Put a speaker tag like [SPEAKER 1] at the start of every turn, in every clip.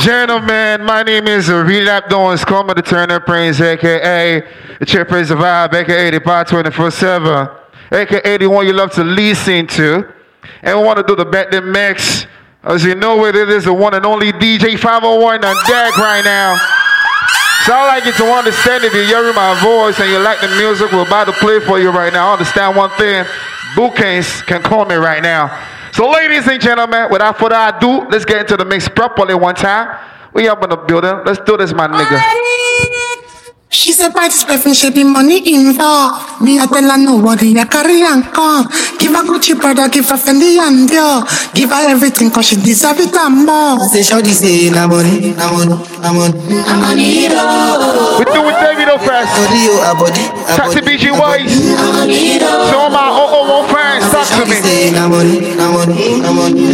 [SPEAKER 1] gentlemen, my name is Relap Dons, Come to Turner Prince, aka the Chip Praise the Vibe, aka the Bar 24/7, aka the one you love to listen to. And we want to do the Bet the Mix. As you know it is the one and only DJ 501 on deck right now. So I like you to understand if you're hearing my voice and you like the music we're about to play for you right now. Understand one thing, bookings can call me right now. So ladies and gentlemen, without further ado, let's get into the mix properly one time. We up in the building. Let's do this, my nigga.
[SPEAKER 2] She's a bite special, she be money involved. Me, I tell her nobody, I carry and come. Give her Gucci brother, give her Fendi and Dior. Give her everything, cause she deserve it and more. Say, shawty say, na money, na money, na money.
[SPEAKER 1] We do it, David O'Fast. Taxi BG Wise. So my 001 fans, talk to me.
[SPEAKER 2] Na money, na money, na money.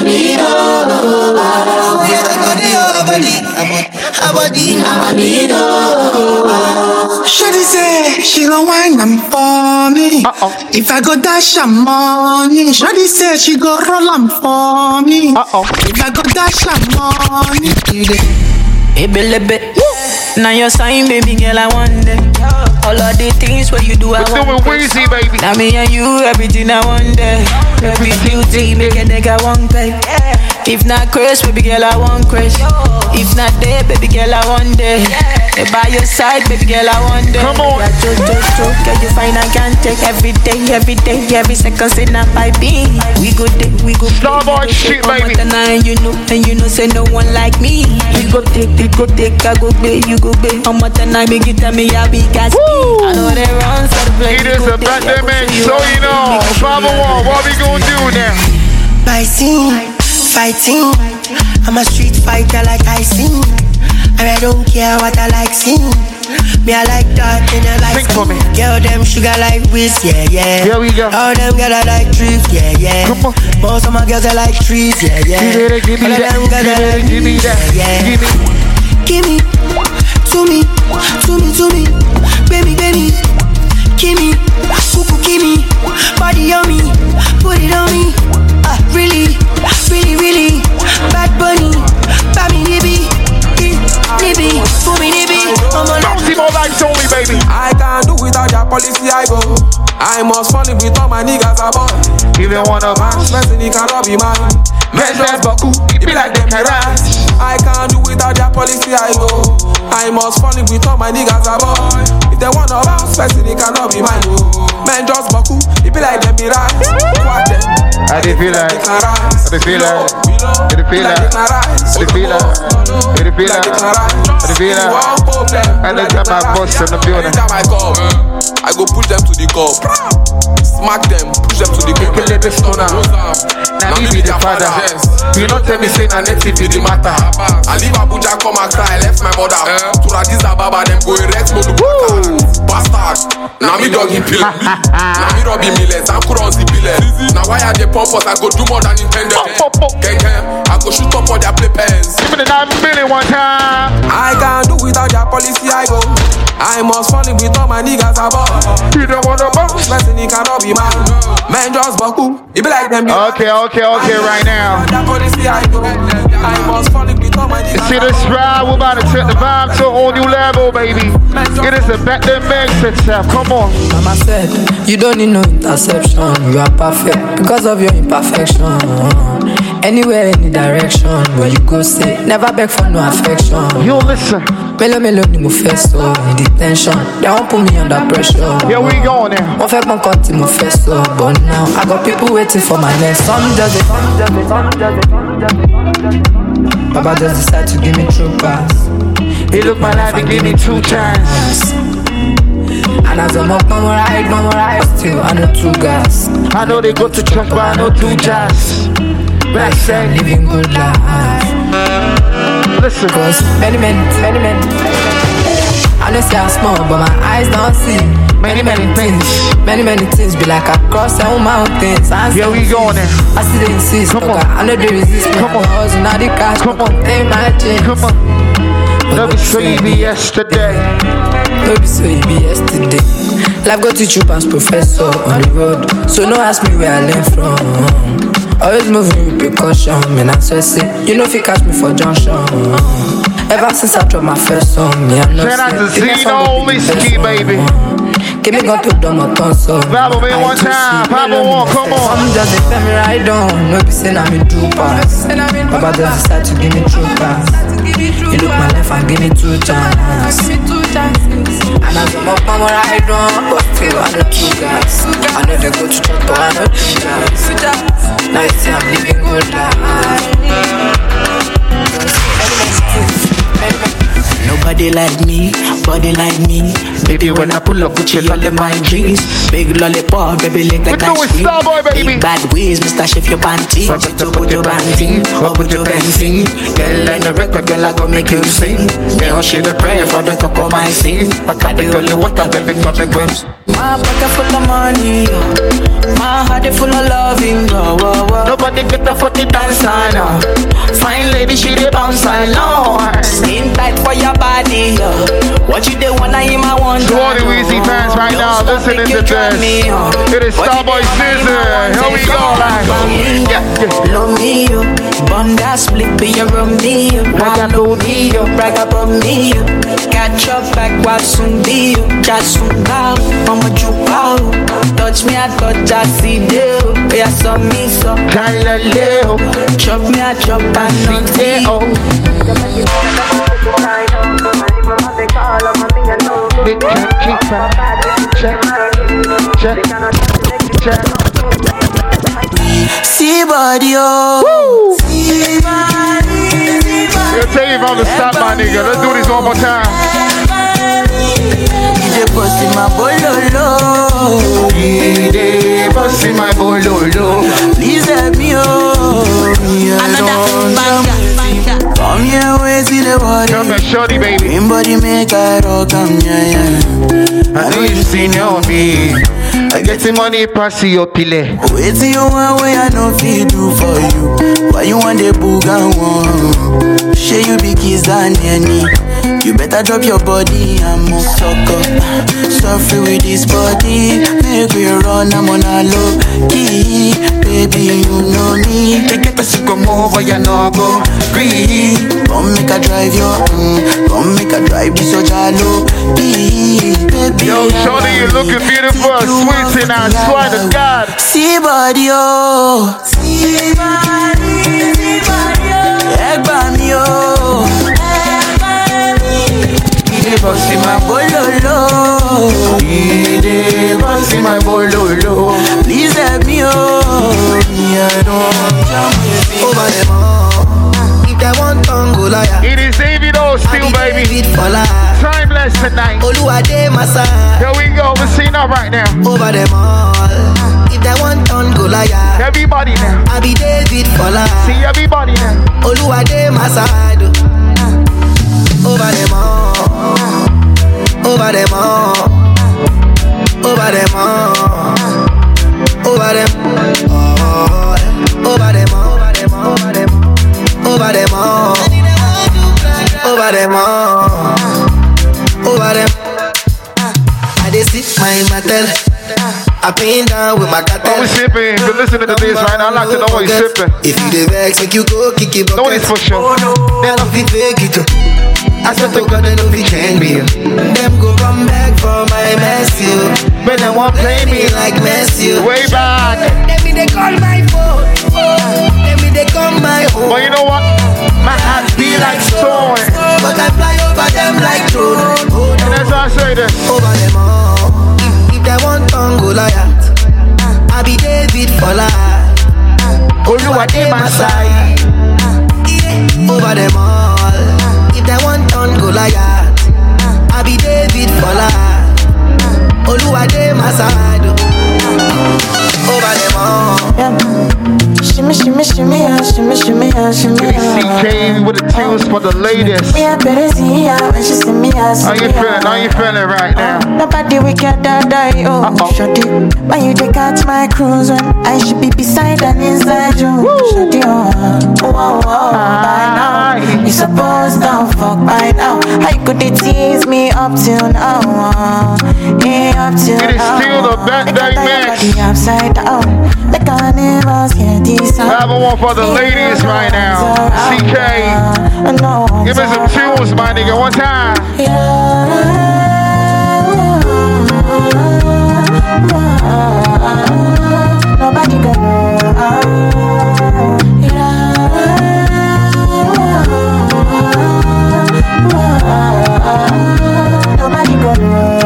[SPEAKER 2] Shawty say she gon' wine them for me. If I go dash her money, shawty say she go roll them for me. If I go dash her money,
[SPEAKER 3] hey, baby, now your sign, baby girl, I want them. All of the things what you do, I want.
[SPEAKER 1] We're doing Weezy, baby.
[SPEAKER 3] Now me and you, everything I want there. Every beauty, make a nigga want pay. If not Chris, baby girl, I want Chris. If not there, baby girl, I want there. By your side, baby girl, I want there.
[SPEAKER 1] Come on.
[SPEAKER 3] Girl, you find I can't take every day, every second, say not by being. We go there, we go play.
[SPEAKER 1] Starboard shit, baby.
[SPEAKER 3] And you know, say no one like me. We go take, I go pay, you go pay. How much time make you tell me I be gas. I know they run, so the play.
[SPEAKER 1] It is a birthday man, so you know. 501, what we gonna do now?
[SPEAKER 2] Biting, fighting. I'm a street fighter like I sing. And I don't care what I like sing. Me I like that and I like
[SPEAKER 1] sing for me.
[SPEAKER 2] Girl them sugar like whiz, yeah.
[SPEAKER 1] Here we go.
[SPEAKER 2] All them girls I like trees, yeah.
[SPEAKER 1] Come on.
[SPEAKER 2] Most of my girls I like trees, yeah.
[SPEAKER 1] Give me that, give me that, give me.
[SPEAKER 2] Give me, to me, baby, give me, cuckoo, give me, body on me, put it on me, really, bad bunny, baby, nibby, for me, nibby,
[SPEAKER 1] Don't see more lights only, baby.
[SPEAKER 4] I can't do without your policy, I go. I must fall in with all my niggas above.
[SPEAKER 1] Even one of us.
[SPEAKER 4] Person, he cannot be mine. Measures Baku, it be like them harass. I can't do without their policy, I go. I must fall in with all my niggas above. If they want to bounce, person, he cannot be mine. Men just Baku, it be like them mirage. What them?
[SPEAKER 1] I did feel like, I did feel like, I did feel like, I did feel like, I did feel like, I did feel like. And let's have my boss in the building.
[SPEAKER 4] Anytime I come, I go push them to the cup. Smack them, push them to the cup.
[SPEAKER 1] Let the stone out. Now me be the father. You not tell me say na native be the matter.
[SPEAKER 4] I leave Abuja, come and cry, I left my mother. To Addis Ababa, them go erect no look. Bastard. Now me dog him pill. Now me Robbie Millers, I'm Kuron Zipilers. Now why are they pompous? I go do more than intended. I go shoot up all their play pens.
[SPEAKER 1] Give me the 9 million one time.
[SPEAKER 4] I can't do without their policy, I go. I must fall in with all my niggas above.
[SPEAKER 1] You don't want to bounce.
[SPEAKER 4] Person, he cannot be mine. Man just Baku, it be like them.
[SPEAKER 1] Okay, right now.
[SPEAKER 4] That policy, I go. I must fall in with all my niggas.
[SPEAKER 1] You see this ride, we're about to take the vibe to a whole new level, baby. It is a bet that makes itself. Come on.
[SPEAKER 3] Mama said, you don't need no interception. You are perfect because of your imperfection. Anywhere, any direction, where you go, say never beg for no affection.
[SPEAKER 1] You listen.
[SPEAKER 3] Melo ni mo fẹ́ sọ, in detention. They won't put me under pressure.
[SPEAKER 1] Here we go now.
[SPEAKER 3] Wọ́n fẹ́ pọ́n kan tí mo fẹ́ sọ, but now I got people waiting for my next. Some just it. Baba just decide to give me true pass.
[SPEAKER 1] He look my life and give me 2 chances.
[SPEAKER 3] And as I'm up, one more ride, still I know 2 gas.
[SPEAKER 1] I know they go to church, but I know 2 jazz. Black said,
[SPEAKER 3] living good life.
[SPEAKER 1] Listen.
[SPEAKER 3] Cause many men. I know say I'm small, but my eyes don't see many things. Many things be like I cross all mountains.
[SPEAKER 1] Here we go now.
[SPEAKER 3] I see they insist.
[SPEAKER 1] Come on.
[SPEAKER 3] I know they resist.
[SPEAKER 1] Come on.
[SPEAKER 3] Now the cash.
[SPEAKER 1] Come on.
[SPEAKER 3] They imagine.
[SPEAKER 1] Come on. Let me show you yesterday.
[SPEAKER 3] Let me show you yesterday. Life go teach you past professor on the road. So no ask me where I learn from. Always moving with precaution, man, I'm so sick. You know if you catch me for junction. Ever since I dropped my first song, me, I'm not
[SPEAKER 1] shout out to Zeno Whiskey, baby.
[SPEAKER 3] Give me gun to dumb a console.
[SPEAKER 1] Pablo, man, one time. Pablo, one, come on.
[SPEAKER 3] I'm just a family ride on. No be saying I'm in true pass. Baba just decide to give me true pass. You look my life and give me 2 chances. And as I'm up, I'm a ride on. But still, I know 2 guys. I know they go to church, but I know 3 jobs. Now you see I'm living good life. Nobody like me, body like me. Baby, when I pull up with your all in my jeans. Big lollipop, baby, lick like ice cream. Big bad ways, Mr. Shift your panty. Put your panty, or put your benzene. Girl, like the record, girl, I gon' make you sing. Girl, she the prayer for the cocoa, my scene. But I the only water, baby, got the grapes. My pocket full of money, my heart is full of loving, Nobody get the foot to dance on, Fine lady, she the bounce on, Skin tight for your body, What you do wanna hear my one?
[SPEAKER 1] To all the Weezy fans right now, listening to this. It is Starboy Scissor. Here we go, like.
[SPEAKER 3] Love me, bond that split, be a Romeo. Brag about me, catch up back, what soon be, just soon now. Mama juke out, touch me, I touch, I see you. Yeah, so me, so kinda little. Chop me, I chop, I see you. See body, oh. See body.
[SPEAKER 1] I'll tell you if I'm gonna stop my nigga. Let's do this one more time.
[SPEAKER 3] DJ bustin' my bololo.
[SPEAKER 1] DJ bustin' my bololo.
[SPEAKER 3] Please help me, oh. Another banger. Come here, wait see the body.
[SPEAKER 1] Come here, shorty, baby.
[SPEAKER 3] Green body make I rock, come here.
[SPEAKER 1] I know you seen on me. I get the money pass your pile.
[SPEAKER 3] Wait till you want way I know feel do for you. Why you want the boogan one? Share you be kiss and any. You better drop your body, I'm a sucker. Suffer with this body. Make we run, I'm on a low key. Baby, you know me.
[SPEAKER 1] They get us to come over, you know go green.
[SPEAKER 3] Come make a drive your, come make a drive this so jalo. Baby,
[SPEAKER 1] yo, shorty, you looking beautiful, sweet and I swear to God.
[SPEAKER 3] See body, oh. See body, oh. Egg by me, oh. Bossy my bololo, bossy my bololo. Please help me, oh. Me I don't over them all. If they want Congo liar,
[SPEAKER 1] it is Davido still, baby. Timeless tonight.
[SPEAKER 3] Oluwade Masa.
[SPEAKER 1] Here we go. We're seeing that right now.
[SPEAKER 3] Over them all. If they want Congo liar,
[SPEAKER 1] everybody now.
[SPEAKER 3] I be David Fola.
[SPEAKER 1] See everybody now.
[SPEAKER 3] Oluwade Masa. Over them all. Over them all, over them all, over them all, over them all, over them all, over them all, over them all, over them. I just sit my matel, I pin down with my cattle.
[SPEAKER 1] Oh, we sipping. If you're listening to this right now, I'd like to know what you're sipping.
[SPEAKER 3] If you the vex, make you go kick it.
[SPEAKER 1] No, it's for sure.
[SPEAKER 3] Then I'll be fake it too. I swear to God, they know we can be. Them go run back for my mess, you. But they won't play me like Messi.
[SPEAKER 1] Way back.
[SPEAKER 3] Let me they call my phone. Let me they call my home.
[SPEAKER 1] But you know what? My heart be like stone.
[SPEAKER 3] But I fly over them like drone.
[SPEAKER 1] And that's why I say this.
[SPEAKER 3] Over them all. If they want Congo liar, I be David Fola.
[SPEAKER 1] Oluwade Masa.
[SPEAKER 3] Over them all. They want on Goliath. I be David Fola. Oluwade Masado. Over them all. Shimmy, shimmy, shimmy, shimmy, shimmy, shimmy.
[SPEAKER 1] CK with the tunes for the ladies. How you feeling? How you feeling right now?
[SPEAKER 3] Nobody wicked that die, oh. Shut it. When you take out my cruise, when I should be beside and inside you. Shut it, oh. By now, you supposed to fuck by now. How could they tease me up till now? Yeah, up till now.
[SPEAKER 1] It is still the bad day mix.
[SPEAKER 3] Upside down. The carnivals can't decide.
[SPEAKER 1] I have one for the ladies right now. CK. Give me some tunes, my nigga, one time.
[SPEAKER 3] Nobody got nobody got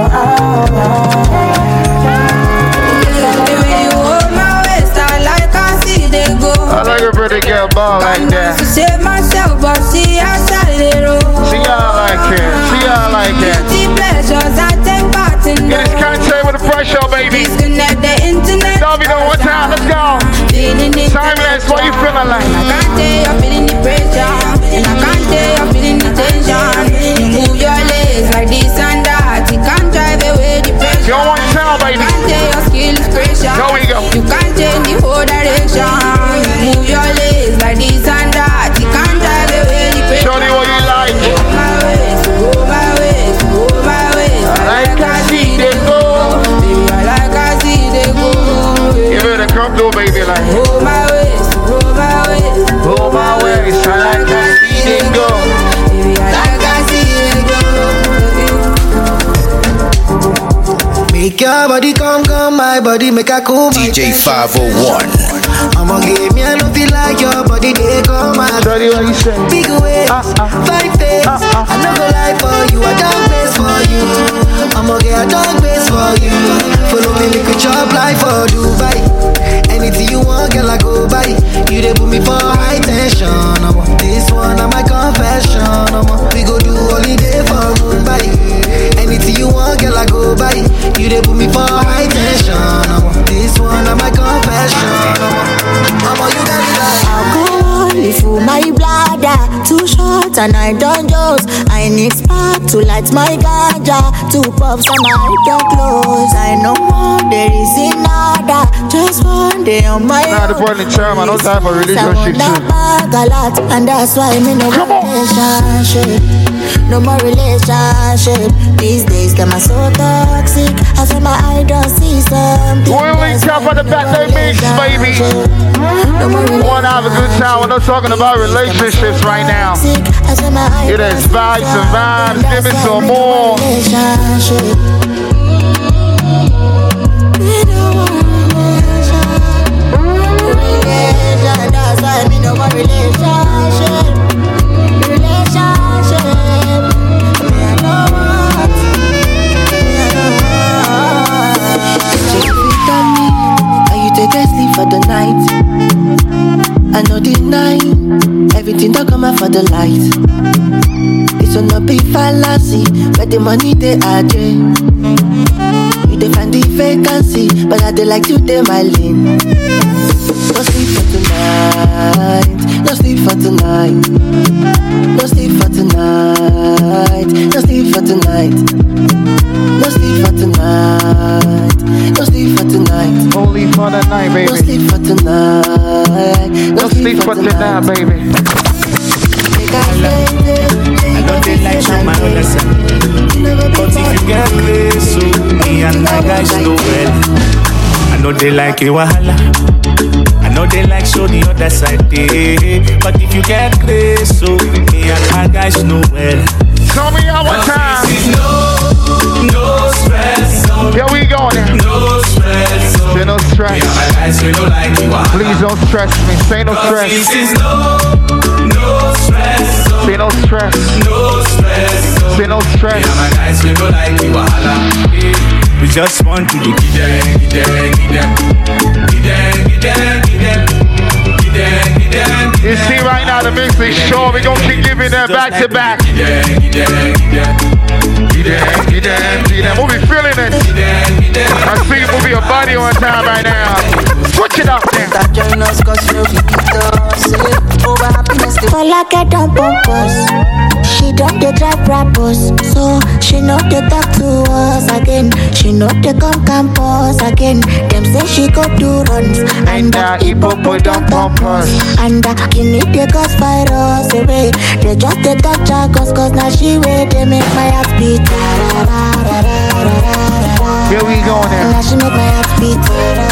[SPEAKER 1] I like a pretty girl ball like that.
[SPEAKER 3] Save myself, but see outside the road.
[SPEAKER 1] See y'all like it. See y'all like it.
[SPEAKER 3] Pleasures I take part in.
[SPEAKER 1] Get this content with the pressure, baby.
[SPEAKER 3] Disconnect the internet.
[SPEAKER 1] Don't be done one time. Let's go. Timeless. What you feeling like?
[SPEAKER 3] I can't tell you're feeling the pressure, and I can't tell you're feeling the tension. You move your legs like this and that. You can't drive away the pressure.
[SPEAKER 1] You don't want to tell, baby.
[SPEAKER 3] You can't tell your skill is pressure.
[SPEAKER 1] There we go.
[SPEAKER 3] You can't change the whole direction. You move your legs like this and that. You can't drive away the pressure.
[SPEAKER 1] Show me what you like.
[SPEAKER 3] Go my ways, go my ways, go my ways.
[SPEAKER 1] I like I see they go.
[SPEAKER 3] Baby, I like I see they go.
[SPEAKER 1] You better come through, baby, like.
[SPEAKER 3] Go my ways, go my ways.
[SPEAKER 1] Go my ways. I like I see they go.
[SPEAKER 3] Baby, I like I see they go.
[SPEAKER 5] Make your body come, my body make a cool.
[SPEAKER 6] DJ 501.
[SPEAKER 5] I'ma give me, I don't feel like your body, they come my
[SPEAKER 1] Tell you what you say.
[SPEAKER 5] big ways, fine face. I never lie for you, I don't base for you. I'ma get a dog base for you. Follow me, make a chop like for Dubai. Anything you want, girl, I go buy. You they put me for high tension. This one, I'm my confession. We go do holiday for Mumbai. Anything you want, girl, I go buy. You they put me for high tension. This one, I'm my confession. You got me like
[SPEAKER 3] Alcohol, full my bladder. Too short and I don't dose. I need spark to light my ganja. 2 puffs and I get close. I know more, there is another. Just one day on my
[SPEAKER 1] Nah, the boy in charm, I don't time for relationship too.
[SPEAKER 3] And that's why me no more relationship. No more relationship. These days them are so toxic. I feel my eye don't see something.
[SPEAKER 1] We'll link up on the back day mix, baby. Wanna have a good time. We're not talking about relationships right now. It is vibes and vibes. Give me some more.
[SPEAKER 3] That's why me no more relationship. Take a sleep for the night. I know the night. Everything don't come out for the light. It's on a big fallacy, but the money they are drain. You they find the vacancy, but I they like to they my lane. No sleep for tonight. No sleep for tonight. No sleep for tonight. No sleep for tonight. No sleep for tonight. No sleep for tonight.
[SPEAKER 1] Only for the night, baby.
[SPEAKER 3] No sleep for tonight.
[SPEAKER 1] No sleep for tonight, baby.
[SPEAKER 7] I know they like show my other side, but if you get close, so me and my guys know well. I know they like you wahala. I know they like show the other side, but if you get close, so me and my guys know well.
[SPEAKER 1] Tell me one more time.
[SPEAKER 7] No stress.
[SPEAKER 1] Here we go now.
[SPEAKER 7] No stress.
[SPEAKER 1] Say no stress.
[SPEAKER 7] Me and my guys we don't like you wahala.
[SPEAKER 1] Please don't stress me. Say no stress.
[SPEAKER 7] This is no stress.
[SPEAKER 1] Say no stress.
[SPEAKER 7] No stress.
[SPEAKER 1] Say no stress.
[SPEAKER 7] Me and my guys we don't like you wahala. We just want to do give them.
[SPEAKER 1] You see right now the mix is sure we gonna keep giving them back to back. We'll be feeling it. I see you move your body one time right now. Switch it up there.
[SPEAKER 3] That join us cause you know we beat us. Over happiness
[SPEAKER 6] For like I don't purpose. She don't dey drive rappers, so she know they talk to us again. She know they come campus again. Them say she go do runs, and hippo don't pump us. And Guinea they cause virus away. They just they talk jargons, cause now she way they make my heart beat.
[SPEAKER 1] Here we go now.
[SPEAKER 6] Now she make my heart beat.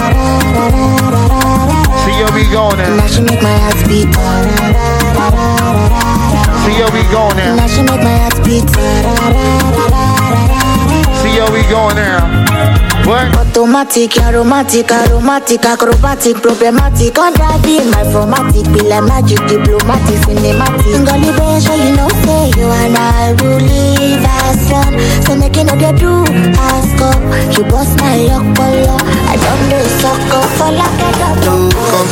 [SPEAKER 1] See here we go now.
[SPEAKER 6] Now she make my heart beat.
[SPEAKER 1] See here we go now.
[SPEAKER 6] Now she make my heart beat.
[SPEAKER 1] See here we go now. What?
[SPEAKER 6] Automatic, aromatic, acrobatic, problematic. On driving my formatic, be like magic, diplomatic, cinematic. Gully show you know say you and I will live as one. So making all they do, ask up. You bust my yoke color. I don't do sucker for like a double.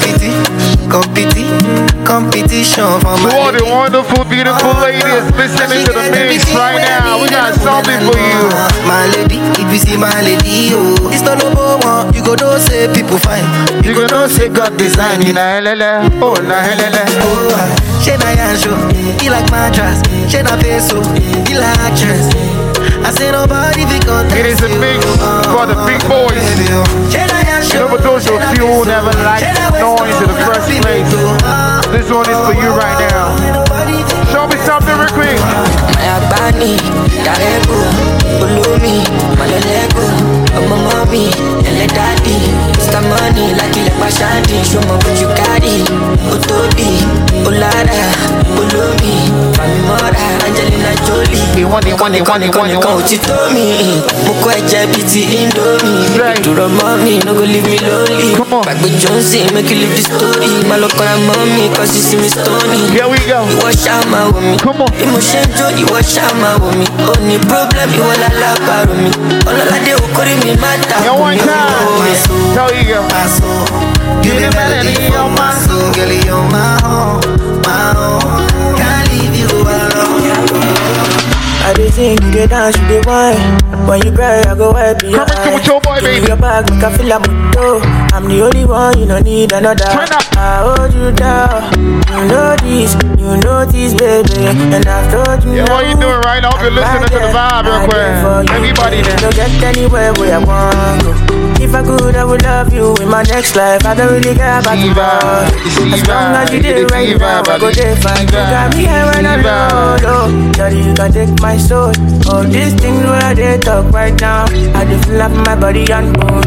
[SPEAKER 5] Competition for my
[SPEAKER 1] all the wonderful, beautiful ladies listening to the mix right now. We got something for you.
[SPEAKER 5] My lady, if you see my lady, oh, it's not number one. You go know say people fine. You go know say God design.
[SPEAKER 1] Oh, na helele.
[SPEAKER 5] Oh, she na yansho, he like mattress. She na peso, he like actress. I say nobody be contest.
[SPEAKER 1] It is a mix for the big boys. You know, for those of you who never liked noise in the first place, this one is for you right now. Show me something real quick.
[SPEAKER 3] Mayabani, Darego, Ulumi, Malolego, Mommy, Ele Daddy, Mr. Money, like Ile Pashandi, show me what you carry, Otodi, Olada, Ulumi, Mami Mora, Angelina Jolie.
[SPEAKER 1] You want it.
[SPEAKER 3] She told me, Moko Ejabiti Indomie. To the mommy, no go leave me lonely.
[SPEAKER 1] Come on.
[SPEAKER 3] Back with Jonesy, make you live the story. Malokora mommy, cause you see me stony.
[SPEAKER 1] Here we go.
[SPEAKER 3] You wash out my woman.
[SPEAKER 1] Come on.
[SPEAKER 3] Emotion Joe, you wash out my woman. Only problem, you all allow about me. All of that, who call me matter.
[SPEAKER 1] Yo, one time. Tell you go.
[SPEAKER 5] My soul, you the melody of my soul, girl, you're my home. Can't leave you alone.
[SPEAKER 8] I dey sing, you dey dance, you dey wine. When you cry, I go wipe your
[SPEAKER 1] Come with your boy, baby.
[SPEAKER 8] Your back, make I feel like I'm the only one, you don't need another.
[SPEAKER 1] Turn up.
[SPEAKER 8] I hold you down. You know this, baby. And I've told you.
[SPEAKER 1] Yeah, what you doing right now? You're listening to the vibe real quick. Everybody there.
[SPEAKER 8] Don't get anywhere where I want to. If I could, I would love you in my next life. I don't really care about you. As long as you did right now, I go there fine. You got me here when I'm low. Daddy, you can take my soul. All these things where they talk right now, I just feel like my body and bone.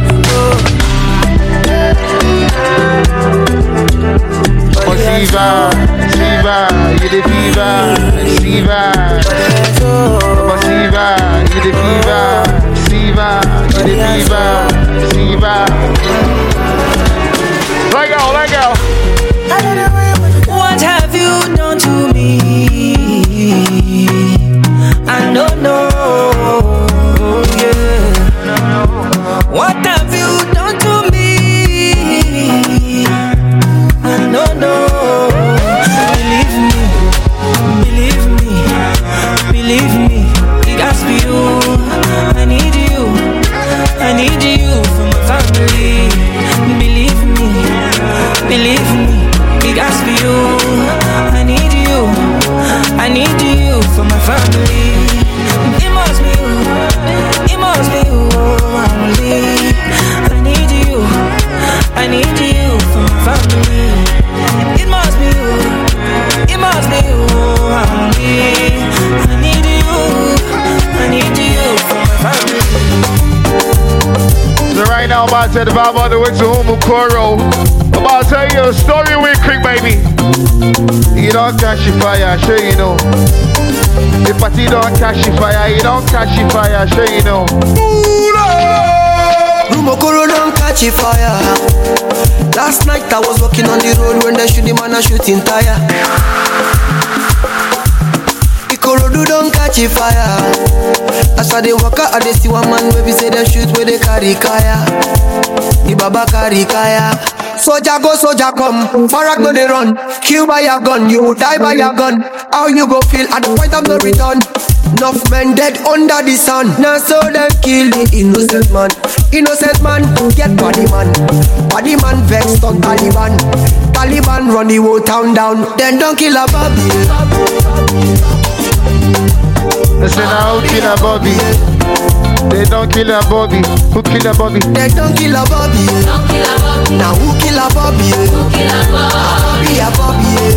[SPEAKER 1] Siva, you the fever. Siva, you the fever. Siva, you the fever. Siva. Let go.
[SPEAKER 3] What have you done to me? I don't know. Yeah. What have you done to me? I don't know. Believe me, it has to be you. I need you for my family. Believe me, it has to be you. I need you for my family. It must be you, family. I need you for my family. It must be you, family. I need you for my family.
[SPEAKER 1] So right now I'm about to tell the vibe all the way to Umukoro. I'm about to tell you a story real quick, baby. You don't catch the fire, sure you know. The party don't catch the fire, you don't catch the fire, sure you know.
[SPEAKER 5] Umukoro don't catch the fire. Last night I was walking on the road when they shoot the man a shooting tire. Ikorodu don't catch a fire. As I dey walk out, I dey see one man baby say they shoot where they carry kaya. The baba carry kaya. Soldier go, soldier come. Farak no they run. Kill by your gun, you die by your gun. How you go feel at the point of no return? Enough men dead under the sun. Now so them kill the innocent man. Innocent man get body man. Body man vexed on Taliban. Taliban run the whole town down. Then don't kill a Bobby.
[SPEAKER 1] Listen now, who kill a Bobby? They don't kill a Bobby. Who kill a Bobby?
[SPEAKER 5] They don't kill a Bobby. Now who kill a Bobby? Bobby a Bobby.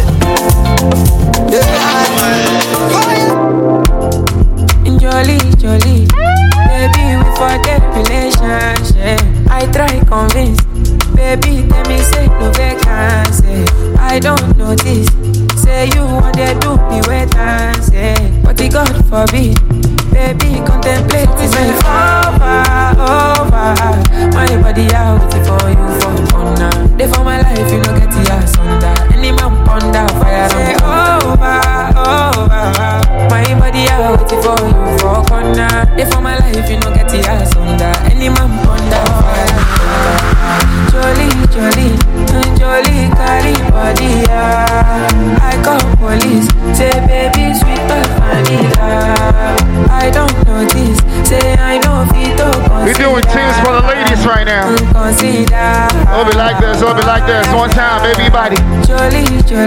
[SPEAKER 3] Jolly, jolly, baby, we forget relationship. I try convince, baby, tell me say no vacancy. I don't notice, say you want to do me wait and say, but the God forbid, baby, contemplate is over. My body out for you for honor. They for my life, you know get the ass under. Any man ponder fire say over. My body out for you for corner. They for my life, you know get the ass under. Any man ponder fire under. Jolly, jolly, carry body. I call police, say baby sweet but vanilla. I don't notice, say I know fit to consider.
[SPEAKER 1] We're doing tunes for the ladies right now. Oh, be like this, one time, everybody.
[SPEAKER 3] Jolly,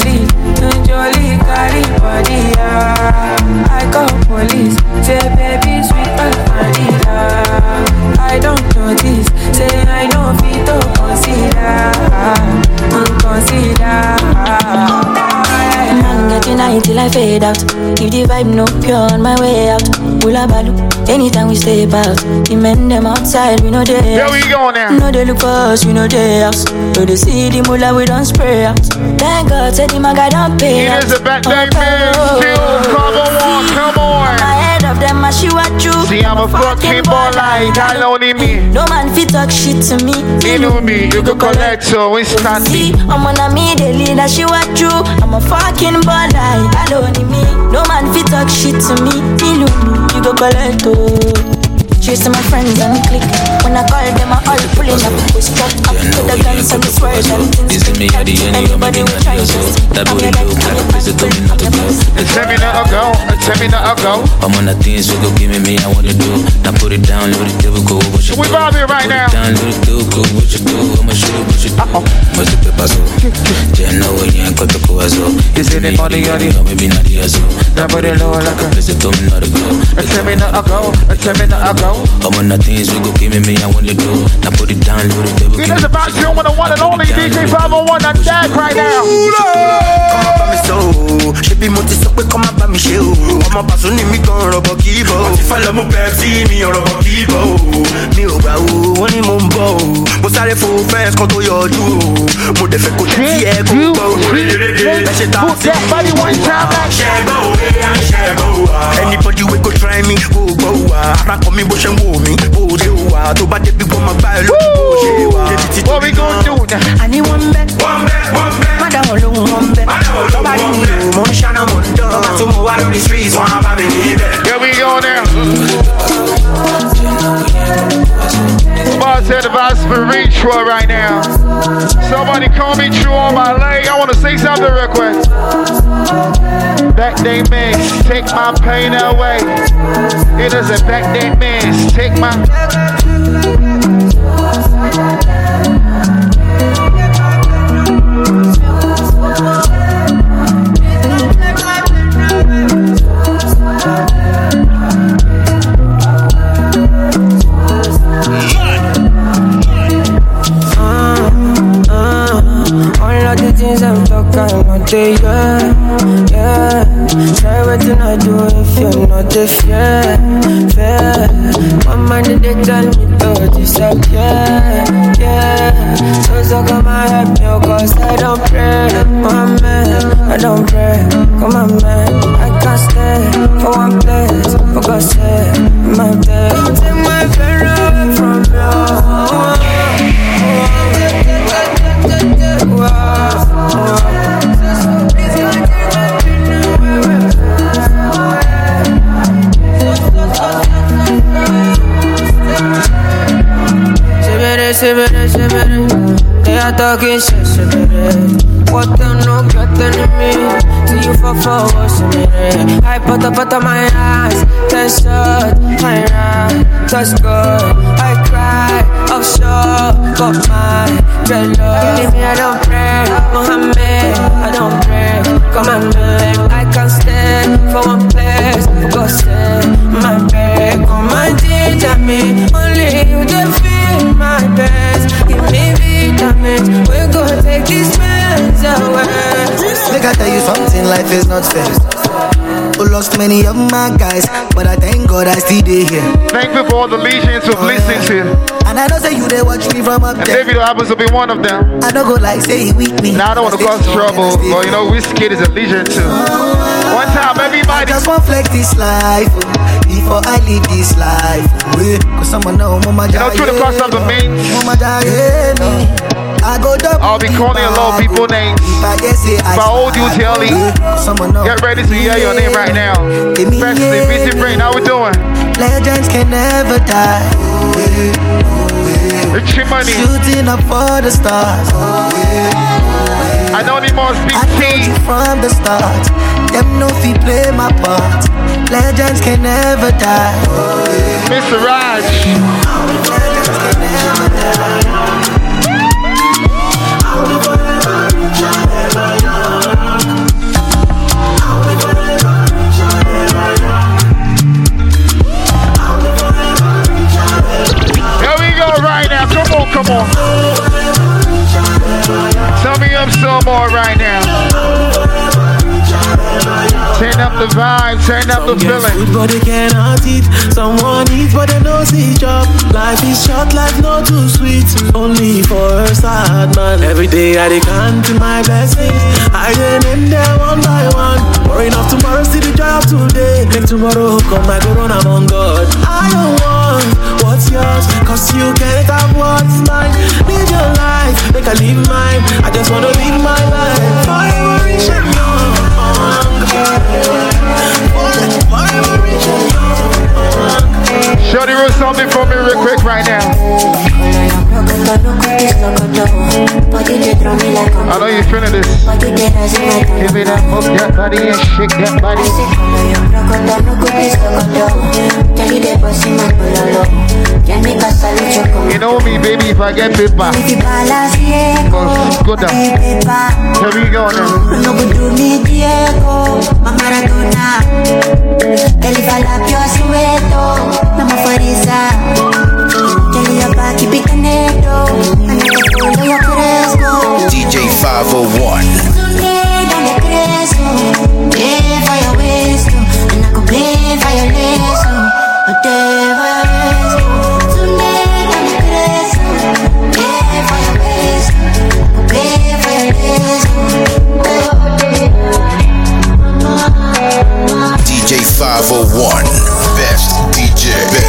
[SPEAKER 3] carry body. I call police, say baby sweet but vanilla. I don't notice, say I know fit to consider.
[SPEAKER 6] Man getting high till I fade out. Keep the vibe no pure on my way out. Hula balu, anytime we step out. The men them outside, we know they.
[SPEAKER 1] Here we go now.
[SPEAKER 6] No they look for us, we know they house. No they see the mula, we don't spray out. Thank God, said the maga don't pay out.
[SPEAKER 1] It is a back day man, come on.
[SPEAKER 6] My head of them, I she what you.
[SPEAKER 1] See, I'm a fucking baller, that only me.
[SPEAKER 6] No man fit talk shit to me.
[SPEAKER 1] You know me, you go collect so instantly.
[SPEAKER 6] See, I'm on a me, the leader, she what you. I'm a fucking baller, that only me. No man fit talk shit to me. You know me, you go collect oh. Chasing my friends and click. When I call them, I all pulling up. We strap up to the guns and the swords and things. Anybody will try to see. I'm your daddy,
[SPEAKER 1] Tell me not a go.
[SPEAKER 9] I'm on the things you go give me, I want to do. Now put it down, load it, devil go.
[SPEAKER 1] We vibe here right now.
[SPEAKER 9] Down, load it, do, go, what you do. I'ma shoot it, what you do. Must the paper so. Jenna, when you ain't got the go as well.
[SPEAKER 1] Is it the body,
[SPEAKER 9] maybe not the as well.
[SPEAKER 1] Now put it low like a.
[SPEAKER 9] Listen to me, not a go.
[SPEAKER 1] Tell me not a go.
[SPEAKER 9] I'm on the things we go give me, I want to do. Now put it down, load it, devil go.
[SPEAKER 1] It is about you with the one and only DJ 501 on deck right now.
[SPEAKER 5] Come up by me so. She be multi so quick, come up by me show. Come up as soon as me gon' rubber kibo. If I love my Pepsi, me or rubber kibo. Me o ba o, one in mumbo. Mo sáré fo fence kan tó yọjú. Mo dẹ̀ fẹ́ kó jẹ́ tí ẹ kó gbọ́.
[SPEAKER 1] Put that body one time back.
[SPEAKER 5] Anybody we go try me, oh go ara kọ mi bó ṣe ń wò mí, ó ṣe wà tó bá débi wọ́n máa gbá ẹ lójú bó ṣe wà.
[SPEAKER 1] What we gon' do now?
[SPEAKER 5] Àní wọ́n bẹ́, má dá wọn lóhùn wọ́n bẹ́. Lọ́ba rí mi o, mo ń ṣáná mo ń dán. Màá tún mo wá lórí streets, wọ́n á bá mi níbẹ̀.
[SPEAKER 1] Here we go now. Somebody said if I spiritual right now. Somebody call me true on my leg. I want to say something real quick. Back day mix, take my pain away. It is a back day mix, take my.
[SPEAKER 3] All of the things I'm talking about, yeah. Try what you not do if you're not the fair. My mind they tell me to disappear, yeah. So come and help me, cause I don't pray, my man. I don't pray, come on man. I can't stay for one place, for God's sake, my day. Don't take my friend away from you. They are talking shit, what the no get me? Till you for what's in it? I put up my eyes, sword, my rod, cause God, I cry, offshore, got my dreadlock. Leave me, I don't pray, Mohammed, I don't pray, come and beg. I can't stand for one place, for God's sake, my bed, come and teach me, only you can feel my best. Give me vitamins, we're gonna take these meds away.
[SPEAKER 5] Make I tell you something, life is not fair. I lost many of my guys, but I thank God I still dey here.
[SPEAKER 1] Thank you for all the legions of listening to.
[SPEAKER 5] And I know say you they watch me from up there.
[SPEAKER 1] David happens to be one of them.
[SPEAKER 5] I don't go like say he with me.
[SPEAKER 1] Now I don't want to cause trouble, but you know Wizkid is a legion too. One time, everybody.
[SPEAKER 5] I just want flex this life before I leave this life. Cause someone know mama.
[SPEAKER 1] You know, through the course of the means, I'll be calling a lot of people names. If I hold you, Telly, get ready to hear your name right now. Especially Busy Brain, how we doing?
[SPEAKER 5] Legends can never die.
[SPEAKER 1] It's your money.
[SPEAKER 5] Shooting up for the stars.
[SPEAKER 1] I know the most big
[SPEAKER 5] team from the start. Them know if you play my part. Legends can never die.
[SPEAKER 1] Mr. Raj.
[SPEAKER 5] Legends can never die.
[SPEAKER 1] Here we go right now. Come on. Turn me up some more right now. Turn up the vibe, turn up the feeling.
[SPEAKER 10] Food, but they cannot eat. Someone eats, but they don't see job. Life is short, life not too sweet. Only for a sad man. Every day I count to my blessings. I name them one by one. Worrying of tomorrow, see the joy of today. Make tomorrow come my corona, I'm on God. I don't want what's yours, cause you can't have what's mine. Live your life, make I live mine. I just wanna live my life. Forever rich and young.
[SPEAKER 1] Shorty wrote something for me real quick right now. I know you're feeling this. Give it up, move that body and shake that body. You know me, baby, if I get paper, go down. Here we go now.
[SPEAKER 11] DJ 501. DJ 501, best DJ.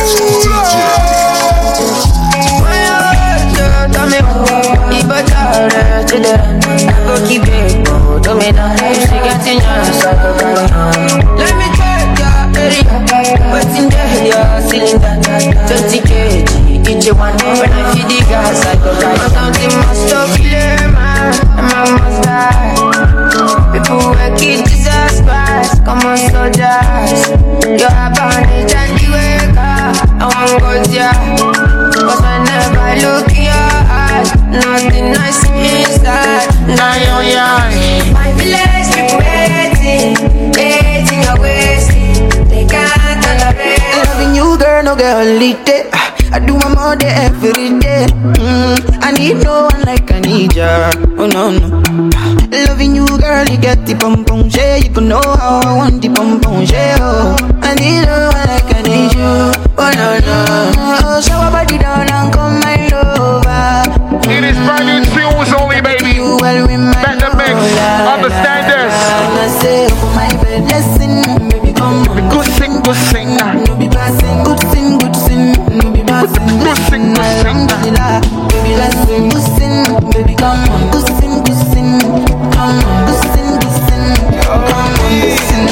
[SPEAKER 3] Let me check your area. What's in there? Your cylinder 20 kg, each one. When I feed the gas, I go right. Something must stop clear, man. I must die. People work it Jesus Christ. Come on, soldiers. You're a bandage and you wake up. I won't go there. Cause whenever I look in your eyes, nothing nice inside. Now you're young. My village people hating your wasting. They can't tolerate.
[SPEAKER 5] Loving you, girl, no get holiday. I do my mother every day. I need no one like I need ya. Oh no. Loving you, girl, you get the pom pom share. You can know how I want the pom pom share. Oh, I need no one like I need you. Oh no. So I body down and come my lover.
[SPEAKER 1] It is brand new tunes only, baby. Back the mix. Understand this.
[SPEAKER 5] I say for my bed, listen, baby, come on.
[SPEAKER 1] Good sing.
[SPEAKER 5] No be passing, good sing. No be passing, good sing. Baby, let's sing, good sing, baby, come on. Good sing, come on. Good sing, come on. Good sing,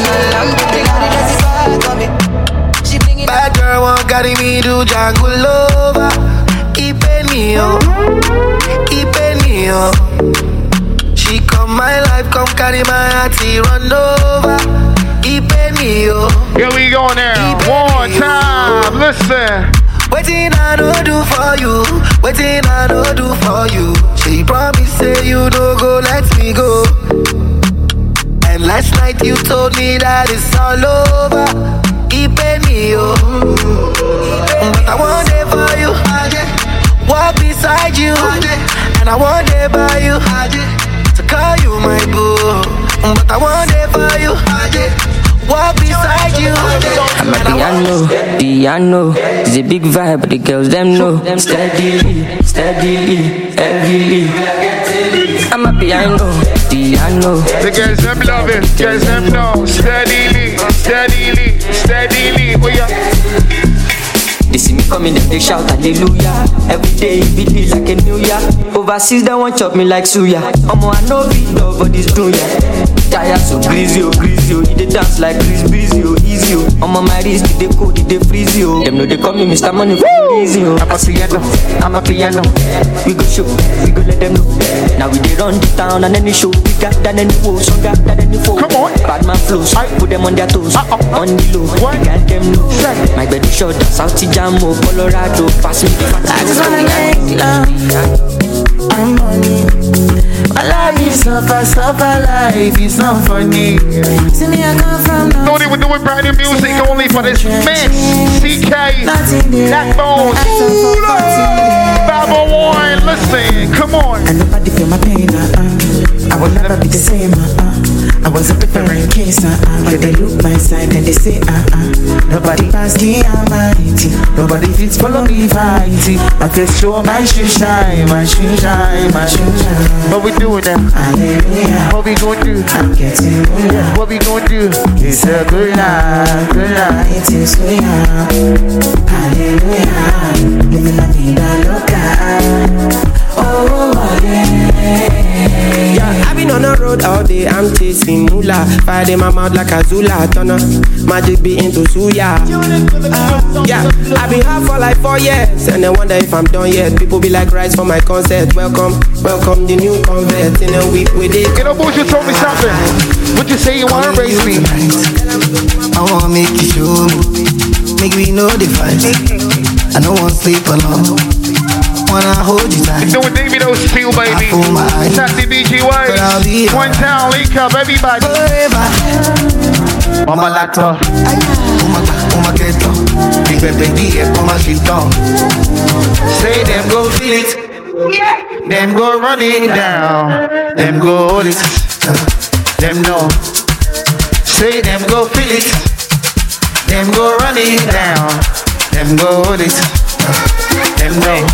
[SPEAKER 5] bad girl won't carry me to jungle over. Keep me up. She come my life, come carry my heart, run over. Keep me up.
[SPEAKER 1] Here we go now. 1, Listen.
[SPEAKER 5] Waiting I don't do for you. Waiting I don't do for you. She promised say you don't go, let me go. And last night you told me that it's all over. Keep me, oh. But I want it for you. Walk beside you. And I want it by you. To call you my boo. But I want it for you. Walk beside you.
[SPEAKER 12] I'm a piano. It's a big vibe, but the girls them know. Steadily, heavily. I'm a piano.
[SPEAKER 1] The girls them love it, girls them know. Steadily. Oh yeah.
[SPEAKER 12] They see me coming, then they shout hallelujah. Every day it be like a new year. Overseas they want chop me like suya. I know beat love for this dunya. Tired so greasy, he dey dance like Chris Breezy, easy. My wrist, they cold, they freeze you. Them know they call me Mr. Money for easy. I'm a piano. We go show, we go let them know. Now we dey run the town and any show bigger than any woe, stronger than any foe. Come on, bad man flows, put them on their toes, on the low. We got them know. My bed is short, South Jamo, Colorado, pass me the fat. I just wanna make love. I'm money. My life is suffer life, it's not funny. See me, I come from no.
[SPEAKER 1] Don't even do it brand new music only for this mix. CK, Blackbones, Babylon, listen, come on.
[SPEAKER 13] And nobody feel my pain, I will never be the same, I was a different case, but they look my side and they say, nobody pass the almighty, nobody fits follow me fighting. I can show my shoe shine, my shoe shine.
[SPEAKER 1] What we doing now?
[SPEAKER 13] Hallelujah.
[SPEAKER 1] What we gonna do?
[SPEAKER 13] I'm getting older.
[SPEAKER 1] What we gonna do?
[SPEAKER 13] It's a good night. It is we are. Hallelujah. Living la vida loca. Oh
[SPEAKER 8] yeah, I've been on the road all day, I'm chasing moolah. Fire in my mouth like a Zula. Turner, magic be into suya. Yeah, I've been hard for like 4 years, and I wonder if I'm done yet. People be like rice for my concert. Welcome the new convert. In a week with it.
[SPEAKER 1] You know, Bush, you told me something. What you say you wanna raise me?
[SPEAKER 5] I wanna make you show me. Make me know the fight. I don't wanna sleep alone. Wanna hold you tight.
[SPEAKER 1] You know what David O's feel, baby. Sassy DJ Waves. One town, link up, everybody.
[SPEAKER 5] Mama Lato. Mama Keto. Big baby, Mama Shito.
[SPEAKER 1] Say them go feel it. Them go run it down. Them go hold it. Them know. Say them go feel it. Them go run it down. Them go hold it. Them know.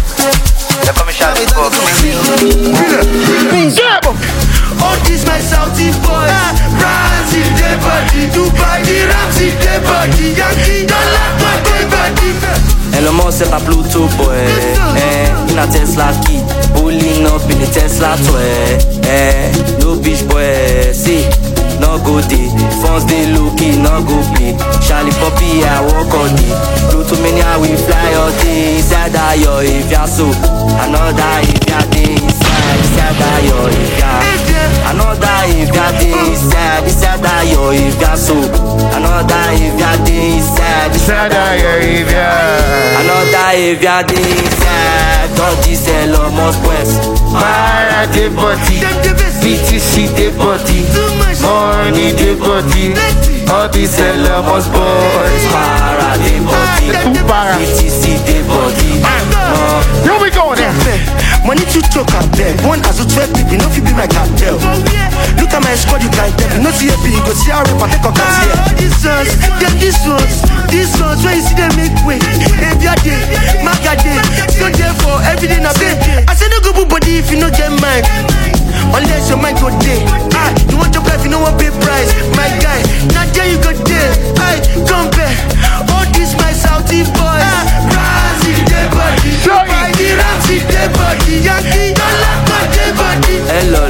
[SPEAKER 14] All this my Saudi boys, Brazil, their body, Dubai, Ramsey, their body, Yankee, don't like my dead body.
[SPEAKER 12] Elon Musk set a Pluto boy, in a Tesla key, pulling up in a Tesla toy, no bitch boy, see, no go day, phones they looky, no go play, Charlie Poppy, I walk all day, Pluto mania we fly all day, inside that yo, if you're so, another if you're day, inside that yo, if you're, another if you're day, inside that yo, if you're so, another if you're day, inside that yo, if you're. Another if you're inside, don't this Elon Musk West.
[SPEAKER 1] Mara the body, BTC the body, money the body, all these Elon Musk boys.
[SPEAKER 12] Mara the body, BTC the body.
[SPEAKER 1] Here we go now.
[SPEAKER 14] Money to choke up there. One as a 12 people, no fit be my cartel. Look at my squad, you can't tell. No see a big, go see how we take a car here. These ones, where you see them make way. Every day, Maga day, so therefore every day na day. I say no go body if you no get mine. Unless your mind go day. You want your life, you know what pay price. My guy, now there you go there. Compare all this my Saudi boys. Brazil, their body, Dubai, Ramsey, their body, Yankee, don't like my dead body.
[SPEAKER 12] Hello.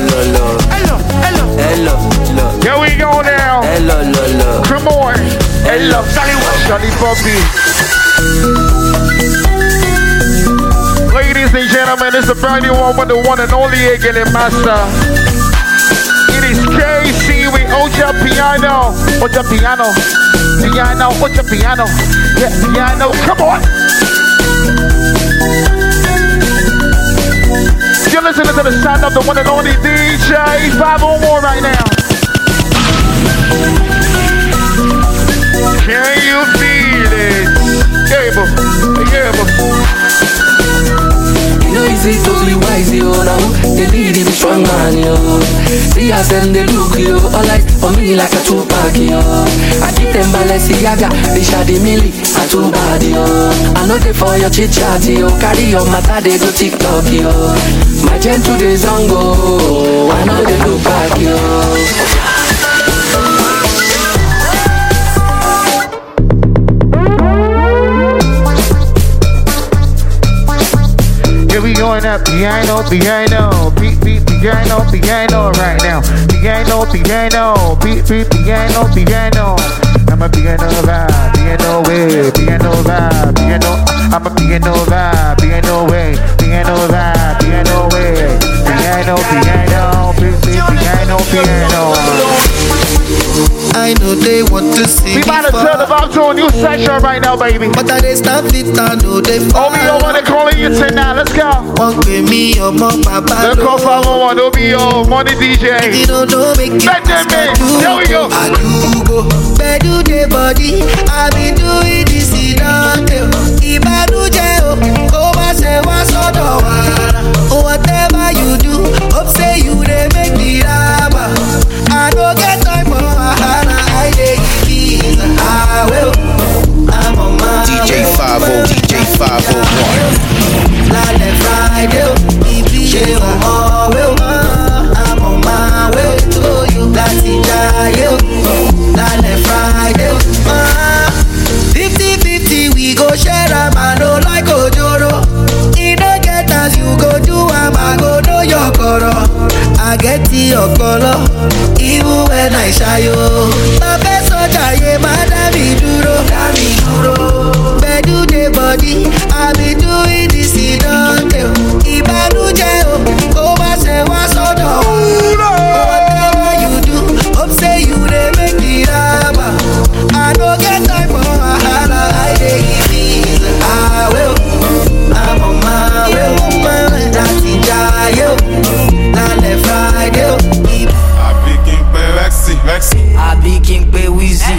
[SPEAKER 1] Here we go now.
[SPEAKER 12] Hello.
[SPEAKER 1] Come on.
[SPEAKER 14] Hello,
[SPEAKER 1] Charlie Poppy. Ladies and gentlemen, it's a brand new one with the one and only Egele Master. It is KC with Ocha Piano. Ocha Piano. Piano, Ocha Piano. Yeah, piano. Come on. You're listening to the sound of the one and only DJ 501 right now. Can you feel it? Yeah, bro. Yeah, bro.
[SPEAKER 15] You know it's totally wise, yo, now. They need him strong man, yo. See us them, they look, yo. All like for me like a Tupac, yo. I keep them Balenciaga, they shady milli, a too bad, yo. I know they for your chit chat, yo. Carry your matter, they go TikTok, yo. My gen to the zongo, I know they look back, yo.
[SPEAKER 1] We going up piano, piano, beat, beat, piano, piano right now. Piano, piano, beat, beat, piano, piano. I'm a piano vibe, piano way, piano vibe, piano. I'm a piano vibe, piano way, piano vibe, piano way. Piano, piano, beat, beat, piano, piano.
[SPEAKER 5] I know they want to see
[SPEAKER 1] we about to turn about to a new section right now, baby.
[SPEAKER 5] But I stop it, I know they fall.
[SPEAKER 1] OBO wanna call you tonight, let's go.
[SPEAKER 5] One with me, your mom, papa.
[SPEAKER 1] Let's go 501, OBO, money DJ.
[SPEAKER 5] You don't know, make it.
[SPEAKER 1] Let them in, there we go.
[SPEAKER 5] I do go, bed do the body. I be doing this, if I do jail, go and say what's on the water. Whatever you do, hope say you they make me rama. I don't get time for I take keys. I will. I'm on my
[SPEAKER 11] DJ 50, DJ 501.
[SPEAKER 5] Lale Friday, EPJ on will. I'm on my way to you. That's it, Lale Friday. 50-50, we go share a man, no like Ojoro. You don't get as you go do, I go know your color. I get your color, even when I shy you. My best soldier, yeah, madam, duro. Bed do the body, I be doing this, you don't tell. Ibanu jail, go and say what's on the whatever you do, hope say you they make the rama. I don't get time for I take it. I will, I'm on my way, that's it, Lale Friday.
[SPEAKER 4] I be King Pay Rexy.
[SPEAKER 12] I be King Pay Weezy.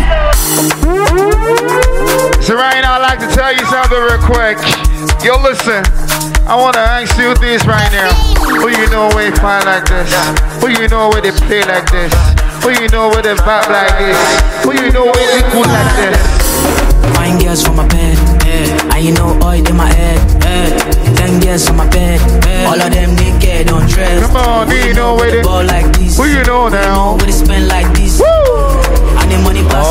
[SPEAKER 1] So right now I'd like to tell you something real quick. Yo, listen, I want to ask you this right now. Who you know where they find like this? Who you know where they play like this? Who you know where they vibe like this? Who you know where they cool like this?
[SPEAKER 3] Fine girls from my bed, and you know oil in my head. 10 girls on my bed, all of them naked on dress.
[SPEAKER 1] Come on, do you know where they
[SPEAKER 3] ball like this?
[SPEAKER 1] Who you know now?
[SPEAKER 3] Where they spend like this?
[SPEAKER 1] Woo!
[SPEAKER 3] I need money pass.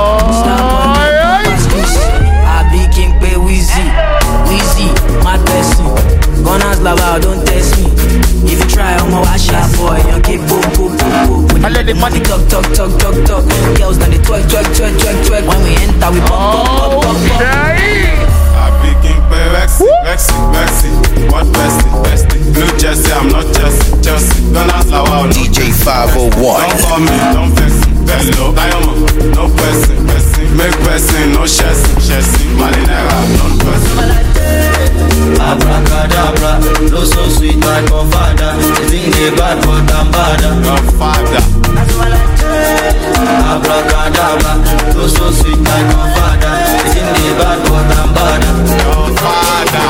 [SPEAKER 3] I be King Pay Weezy, my person. Gunners lava, don't test me. If you try, I'ma wash out boy. You keep boom.
[SPEAKER 1] I let the money
[SPEAKER 3] talk. Girls done the twerk. When we enter, we pop.
[SPEAKER 4] I be King Pay Rexy. What bestie? Blue Jersey, I'm not Chelsea. Don't ask Lawa, no.
[SPEAKER 11] DJ 501.
[SPEAKER 4] Don't call me, don't vex. Hello, Diamond, no person. Make person, no chassis. Malinera, non-person.
[SPEAKER 16] Abracadabra, no so sweet like my father. You think they bad, but I'm badder.
[SPEAKER 4] Your father.
[SPEAKER 16] Abracadabra, no so sweet like my father. You think they bad, but I'm badder.
[SPEAKER 4] Your father.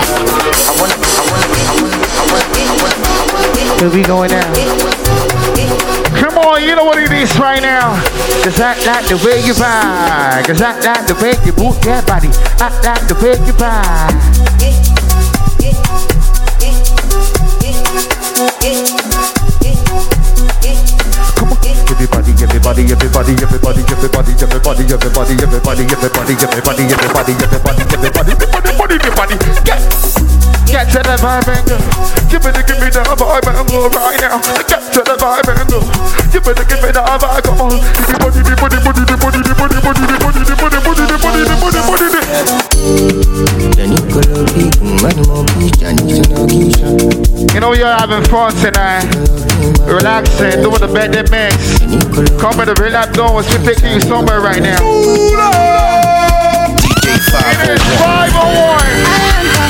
[SPEAKER 1] Where we going now? Come on, you know what it is right now. Cause I like the way you vibe. Cause I like the way you move your body. I like the way you vibe. Come on, everybody. Get to the vibe and go. Give me the vibe and go right now. Get to the vibe and go. Give me the vibe, come on. You know you're having fun tonight. Relaxing, doing the better mix. Come with the relax going, we're taking you somewhere right now.
[SPEAKER 11] DJ 501.
[SPEAKER 1] It is 501.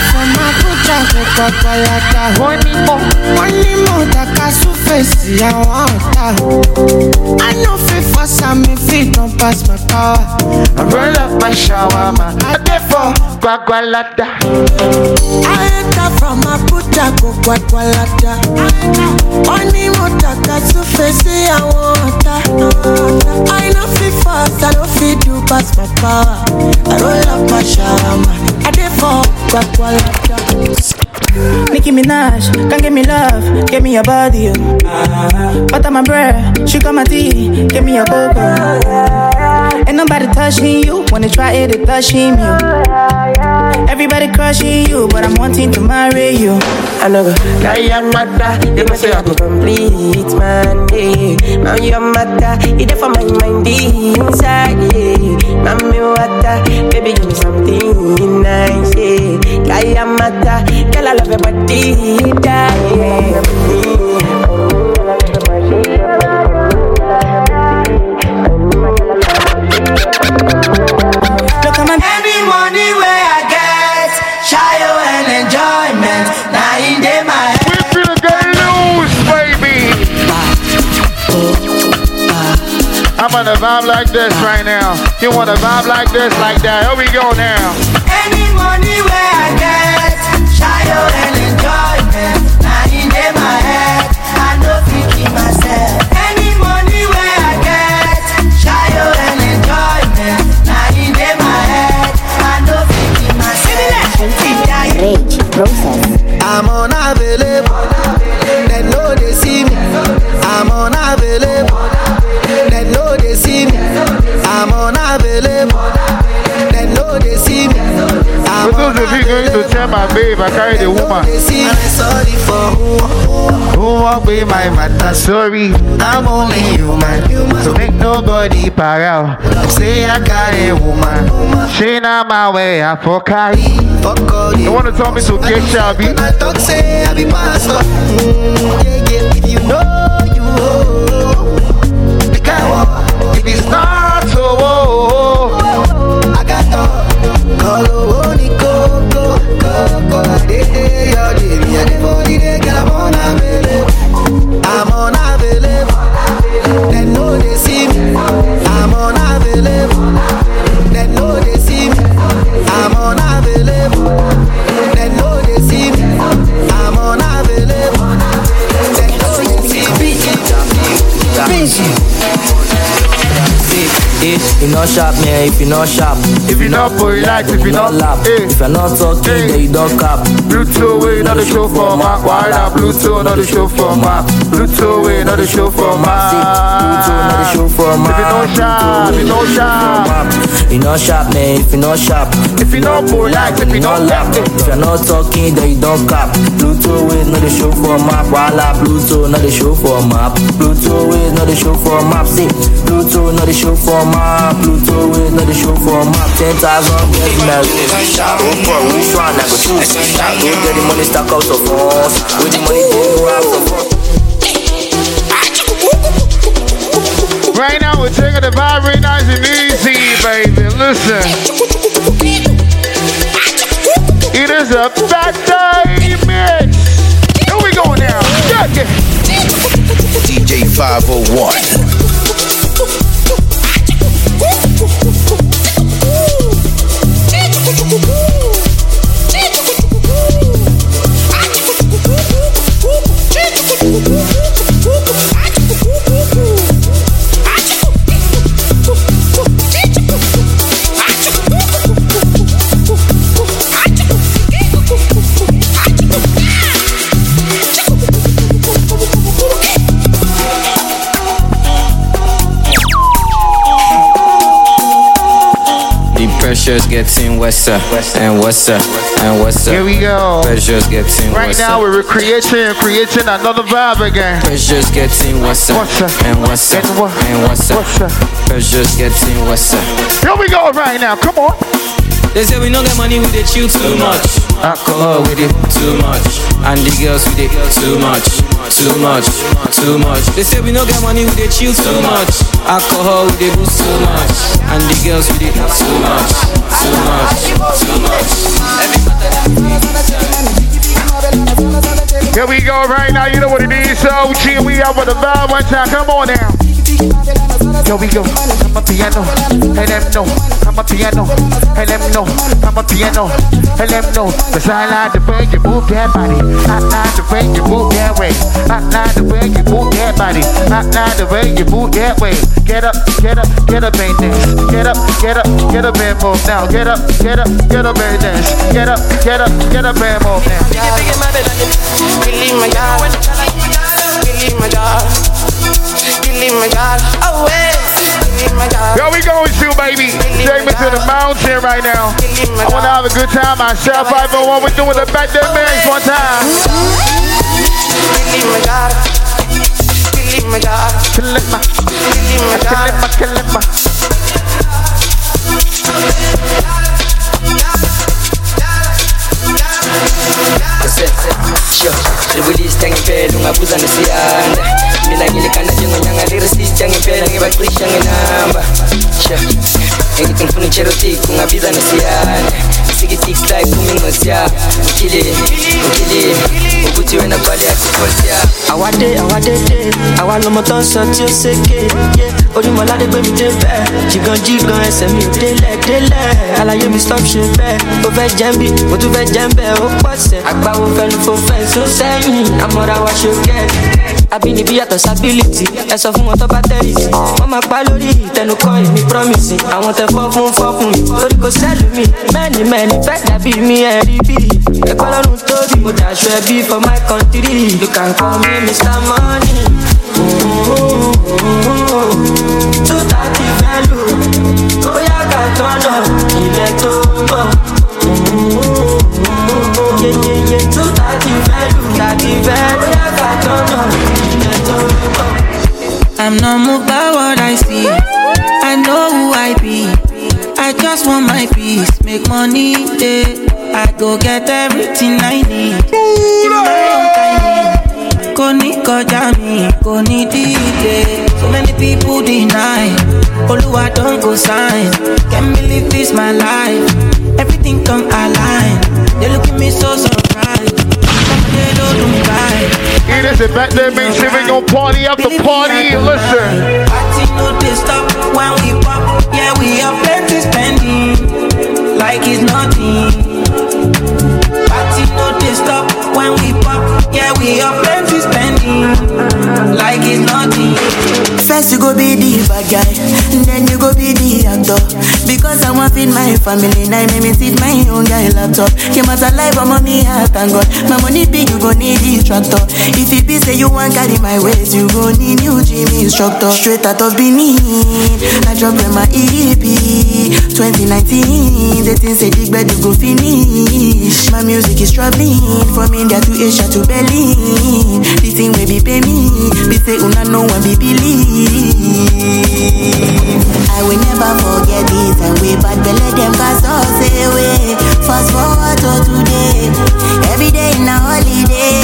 [SPEAKER 2] I know fit for some if it don't pass my power. I roll up my shawarma. I therefore guagualada. I enter from my puta go guagualada. Only motaka sufesi I want. I know fit fast, I know fit do pass my power. I roll up my shawarma. I therefore guagualada.
[SPEAKER 3] Nicki Minaj, can't give me love, give me your body. Butter my bread, she got my tea, give me your cocoa. Ain't nobody touching you, when they try it, they touching you. Everybody crushing you, but I'm wanting to marry you.
[SPEAKER 8] I know go, now you're matter, they must say I go complete, man, yeah. Now you're matter, it there for my mind inside, yeah. Mami water, baby give me something nice, yeah. Now you're matter, girl I love your body, yeah.
[SPEAKER 3] Look at my
[SPEAKER 2] Any money where I get, shy and enjoyment. Now in day my head.
[SPEAKER 1] We finna get loose, baby. I'm on a vibe like this right now. You want a vibe like this, like that? Here we go now.
[SPEAKER 2] Any money where I get, shy and enjoyment. Now in day my head, I know thinking myself. Any money where I get, shy and enjoyment. Now in day my head, I know thinking myself.
[SPEAKER 6] Rage, process.
[SPEAKER 5] I'm unavailable. They know they see me. I'm unavailable. They know they see me. I'm unavailable. They know they see me.
[SPEAKER 1] For those of you going to tell my babe I carry the woman.
[SPEAKER 5] I'm sorry for
[SPEAKER 1] who won't be my matter. Sorry, I'm only human. So make nobody para. Say I got a woman. She not my way, I for carry. You want to tell me to get shabby?
[SPEAKER 5] I talk say I be pastor. If you know you the guy walk.
[SPEAKER 1] If it's not so,
[SPEAKER 5] I got to call only coco. I'm unavailable. They know they see me. I'm unavailable. They know they see me. I'm unavailable. They know they see me. I'm unavailable. They know they see me.
[SPEAKER 12] If you not sharp, man, if you not sharp,
[SPEAKER 1] if you not polite, if you not
[SPEAKER 12] lap, if you're not talking, then you don't cap.
[SPEAKER 1] Bluetooth way, not the show for my. Why not Bluetooth, not the show for my. Bluetooth way, not the show for my.
[SPEAKER 12] Bluetooth, not the show for my.
[SPEAKER 1] If you not sharp, if you not sharp,
[SPEAKER 12] you not sharp, man. If you not sharp,
[SPEAKER 1] if you not polite, if you not lap,
[SPEAKER 12] if you're not talking, then you don't cap. Bluetooth way, not the show for map. Voila, Bluetooth, not the show for map. Bluetooth way, not the show for map. See, Bluetooth, not the show for map. Bluetooth way, not the show for map. 10,000 get married. Which one I go choose? Don't get the money stack out of us. With the money go out of us.
[SPEAKER 1] Right now we're taking the vibe very nice and easy, baby. Listen. It is a bad day mix. Here we go now.
[SPEAKER 11] DJ 501.
[SPEAKER 9] Pressure's getting worse and worse and worse.
[SPEAKER 1] Here we go.
[SPEAKER 9] Pressure's getting worse.
[SPEAKER 1] Right now we're creating another vibe again.
[SPEAKER 9] Pressure's getting worse and worse and worse. Pressure's getting worse.
[SPEAKER 1] Here we go right now. Come on.
[SPEAKER 8] They say we don't get money, we they chill too much.
[SPEAKER 12] Alcohol with it too much, and the girls with it too much, too much, too much. They say we no get money, we dey chill too much. Alcohol with it boost too much, and the girls with it too much, too much, too much.
[SPEAKER 1] Here we go right now, you know what it is, so G, we out with the vibe one time, come on now. Here we go, I'm a piano, and them know, I'm a piano, and them know, I'm a piano, and them know. Cause I like the way you move that body, I like the way you move that way, I like the way you move that body, I like the way you move that way. Get up, get up, get up and dance, get up, get up, get up and move now, get up, get up, get up and dance, get up, get up, get up and move now.
[SPEAKER 17] Believe my God, believe my God, believe my God, oh wait, believe my God.
[SPEAKER 1] Yo, we going to, baby. Take me to the mountain right now. I want to have a good time myself. 501, we're doing the back there mix one time.
[SPEAKER 17] Believe my God, believe my God, believe my God.
[SPEAKER 12] Release ngempela ungabuza nesiyanda mina ngilikanda njengonyanga liresist ngempela ngibacisha ngenamba ngithi ngifuna icherotic ungabiza nesiyanda sikitix like kumingosya ukile ukuthi wena bali yakholsya
[SPEAKER 3] awade awalomoton soti oseke orimolade gbe mi débẹ̀ jigan ẹsẹ̀ mi délẹ̀ alaye mi stop ṣe bẹ́ẹ̀ ó fẹ́ jẹ́ńbì ó tún fẹ́ jẹ́ńbẹ̀ ó pọ̀sẹ̀ àgbáwo fẹnu fò fẹ́ sún sẹ́yìn àmọ́ra wa ṣe kẹ́ àbínibí yàtọ̀ sábìlìtì ẹ sọ fún wọn tó bá tẹ́rìsì wọ́n máa pa lórí ìtẹnukọ́ èmi promise àwọn tẹ fọ́ fún mi torí kò sẹ́lù mi mẹ́ni fẹ́ dàbí mi ẹ̀rí bí ẹ̀kọ́ lọ́run tóbi mo dàṣọ ẹbí for my country you can call me Mr. Money. 230 fẹ́lú bóyá ká tọ́nà ilẹ̀ tó ń bọ̀. 230 fẹ́lú bóyá ká tọ́nà ilẹ̀ tó ń bọ̀. I'm not moved by what I see. I know who I be. I just want my peace, make money, I go get everything I need. In my own timing. Kò ní kọjá mi, kò ní dìde. So many people deny. Olúwa don go sign. Can't believe this my life. Everything come align. They look at me so surprised. They don't cry.
[SPEAKER 1] It is a back there, make sure we gon' party after party. Listen.
[SPEAKER 3] Party no dey stop when we pop. Yeah, we have plenty spending. Like it's nothing. Party no dey stop when we pop. Yeah, we have plenty spending. Like it's nothing.
[SPEAKER 5] First you go be the bad guy, then you go be the actor. Because I want feed my family, now make me feed my own guy laptop. Came out alive, I'm on me heart, thank God. My money big, you gon' need this tractor. If it be say you want carry my waist, you gon' need new gym instructor. Straight out of Benin, I drop in my EP 2019. They think say big bed you go finish. My music is traveling from India to Asia to Berlin. The thing may be pay me, be say una no one be believe. I will never forget this, and we bad belly them cast us away. Fast forward to today, every day in a holiday.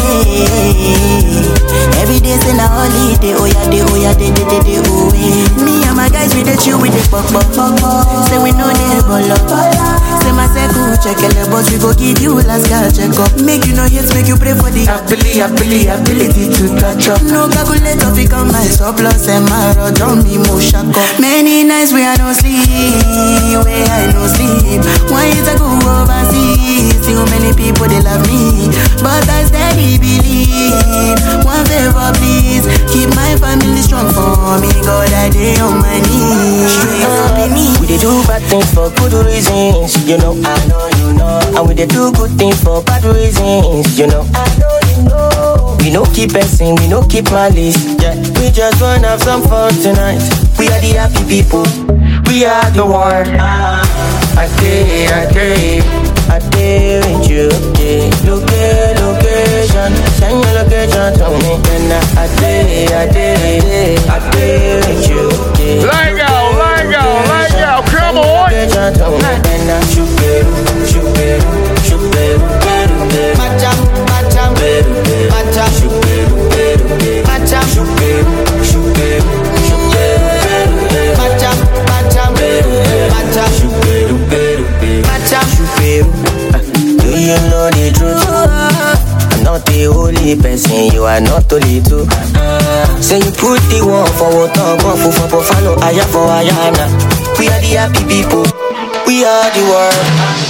[SPEAKER 5] Every day's in a holiday, oh yeah, oh yeah, oh yeah. Me and my guys, we the chill with the pop. Say we know they ball up. Say my circle, check it, but we go give you last girl check up. Make you know yes, make you pray for the ability to touch up. No calculator, become my surplus and my rod on me, mo shako. Many nights where I don't sleep, where I don't sleep. Why is I go overseas? See how many people they love me, but I steady believe. One favor, please, keep my family strong for me. God, I day on my knees.
[SPEAKER 18] We dey do bad things for good reasons, you know. I know you know. And we dey do good things for bad reasons, you know. I know you know. We no keep passing, we no keep malice. Yeah, we just wanna have some fun tonight. We are the happy people. We are the world. I day with you. Yeah. Location, send your location to me. Then I day with you. Yeah.
[SPEAKER 1] Let go, come on.
[SPEAKER 18] Then I shoot it. Peru. Do you know the truth? I'm not the only person, you are not only two. Say you put the one for water, one for follow, aya for ayana. We are the happy people, we are the world.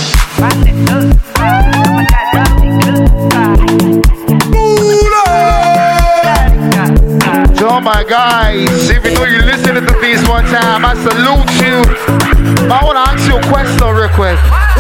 [SPEAKER 1] To all my guys, even though you're listening to this one time, I salute you. I want to ask you a question real quick.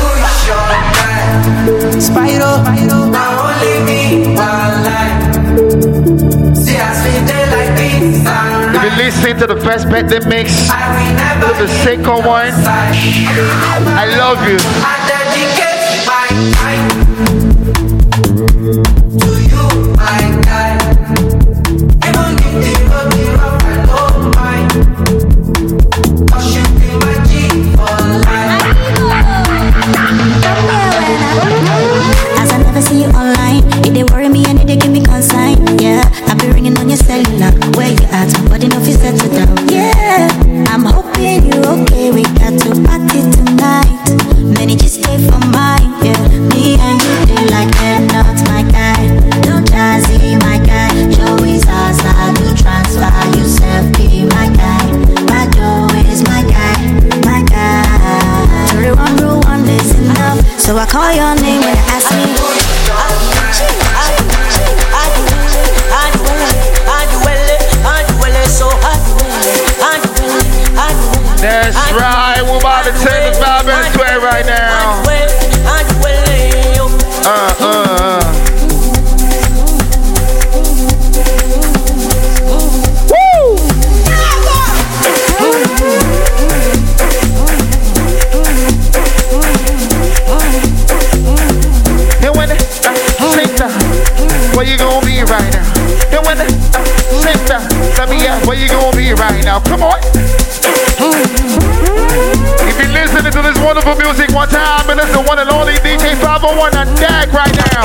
[SPEAKER 3] Spyro, now only me one life. See us fit there like this.
[SPEAKER 1] If you listen to the first bet that mix, to the second one, I love you.
[SPEAKER 3] I dedicate my time to you, my guy. Even if the road be rough, I don't mind. 'Cause you be my G for life.
[SPEAKER 6] As I never see you online, it they worry me and it they give me consign. Yeah, I be ringing on your cellular. Where you at? But enough is settle down. Yeah, I'm hoping you okay. We got to party tonight. Many just stay for mine. Yeah, me and you do like that. Not my guy. No Jazzy, my guy. Joey's outside. Do transfer yourself. Be my guy. My Joe is my guy. My guy. To the one rule, one is enough. So I call your name when you ask me.
[SPEAKER 1] That's right, we're about to take the vibe and sway right now. Woo! And when where you gonna be right now? And when let me ask, where you gonna be right now? Come on. If you're listening to this wonderful music one time, and it's the one and only DJ 501 on deck right now.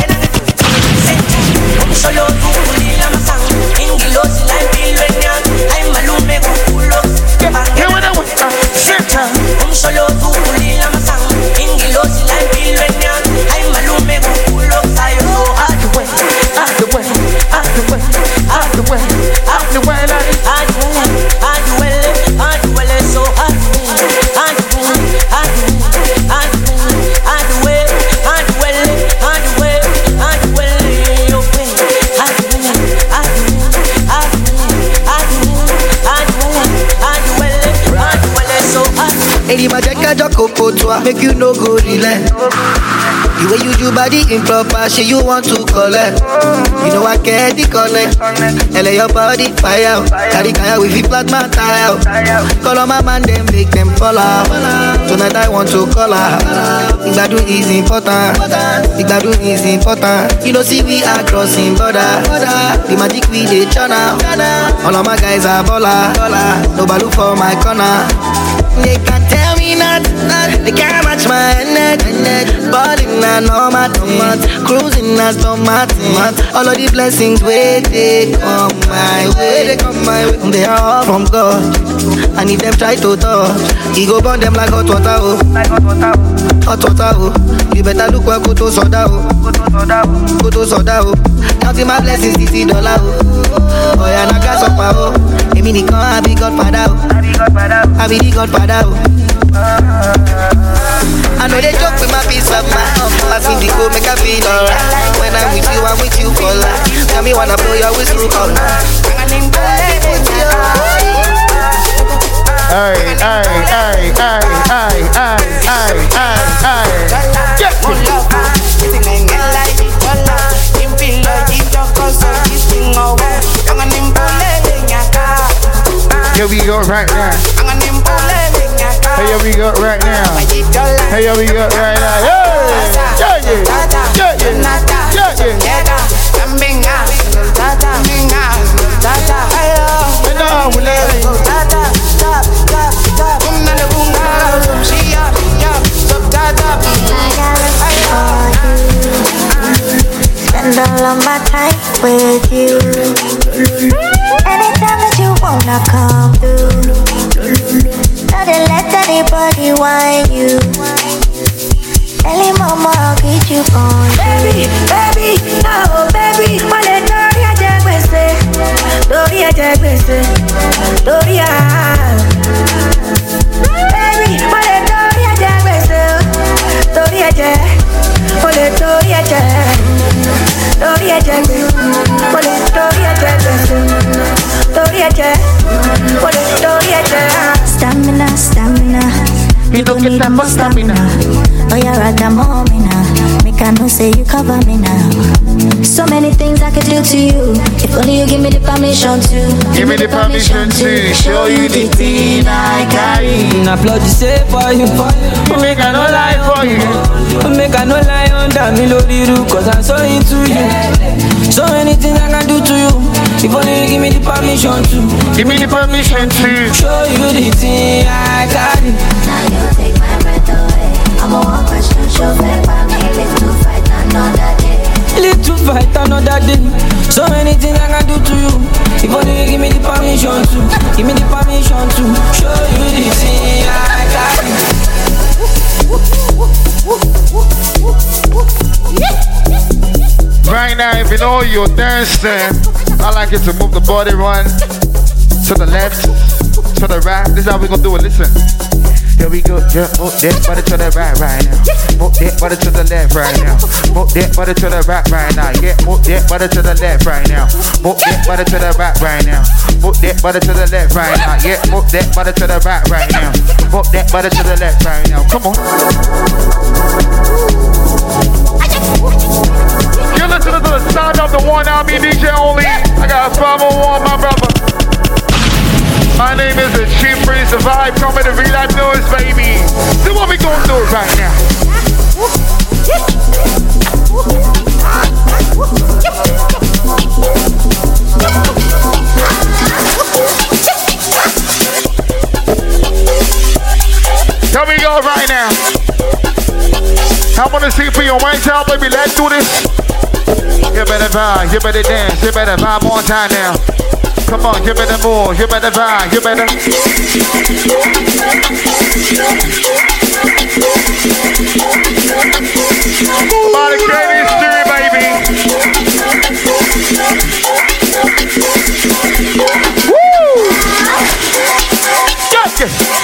[SPEAKER 5] Make you no go relent. The way you do body improper, shit you want to collect. You know I get the connect. LA your body fire. Carry kaya with the plasma tire. Call on my man, them make them fall out. Tonight I want to call out. Igbadu is important. Igbadu is important. You know see we are crossing border. The magic we dey channel. All of my guys are baller. Nobody look for my corner. They can't tell me nothing. They can't match my energy. Balling na normal, cruising na stomach. All of the blessings where they come my way, they are all from God. And if them try to touch, he go burn them like hot water. Hot water. You better look where go to soda. Go to soda. Counting my blessings, $50. Oh yeah, na gas up oh. Emi ni kan I be Godfather. I be the Godfather. I know they joke with my peace of mind. I feel the go make I feel alright. When I'm with you for life. Tell me wanna blow your whistle all night.
[SPEAKER 1] Hey. Here we go right now. Here we go right now. Here we go right now.
[SPEAKER 6] Spend all of my time with you. Anytime that you wanna come through, not let anybody whine you. Early you gon' do?
[SPEAKER 19] Baby, no, baby. Wale Dori Ajagbese, Dori Ajagbese, Dori Baby, wale Dori Ajagbese, Dori Ajagbese, wale Dori Ajagbese, Dori Ajagbese, wale Dori Ajagbese, Dori Ajagbese, wale Dori Ajagbese.
[SPEAKER 6] Stamina, stamina.
[SPEAKER 1] You don't get that much stamina.
[SPEAKER 6] Oh, you're Ragamomina. Make I know say you cover me now. So many things I could do to you. If only you give me the permission to.
[SPEAKER 1] Give me the permission to show you the thing I carry.
[SPEAKER 12] I applaud you say for you.
[SPEAKER 1] Make I no lie for you.
[SPEAKER 12] Make I no lie under me lori ru, cause I'm so into you. So many things I can do to you. If only you give me the permission to.
[SPEAKER 1] Give me the permission to
[SPEAKER 12] show you the thing I carry.
[SPEAKER 6] Now you take my breath away. I'm a one question show back by me. Live to fight another day.
[SPEAKER 12] Live to fight another day. So many things I can do to you. If only you give me the permission to. Give me the permission to show you the thing I carry.
[SPEAKER 1] Right now, if you know you're dancing, I like you to move the body one to the left, to the right. This is how we gonna do it. Listen. Here we go, yeah, move that body to the right now. Move that body to the left right now. Move that body to the right now. Yeah, move that body to the left right now. Move that body to the right now. Move that body to the left right now. Yeah, move that body to the right now. Move that body to the left right now. Come on. You're listening to the sound of the one army DJ only. I got a 501, my brother. My name is the Chief Priest of Vibe, coming to Real Life Noise, baby. So what we gonna do right now? Here we go right now. I wanna see for your right out, baby. Let's do this. You better vibe, you better dance, you better vibe on time now. Come on, you better move, you better vibe, you better. Come on, the Candy Stewie, baby. Woo! Gotcha!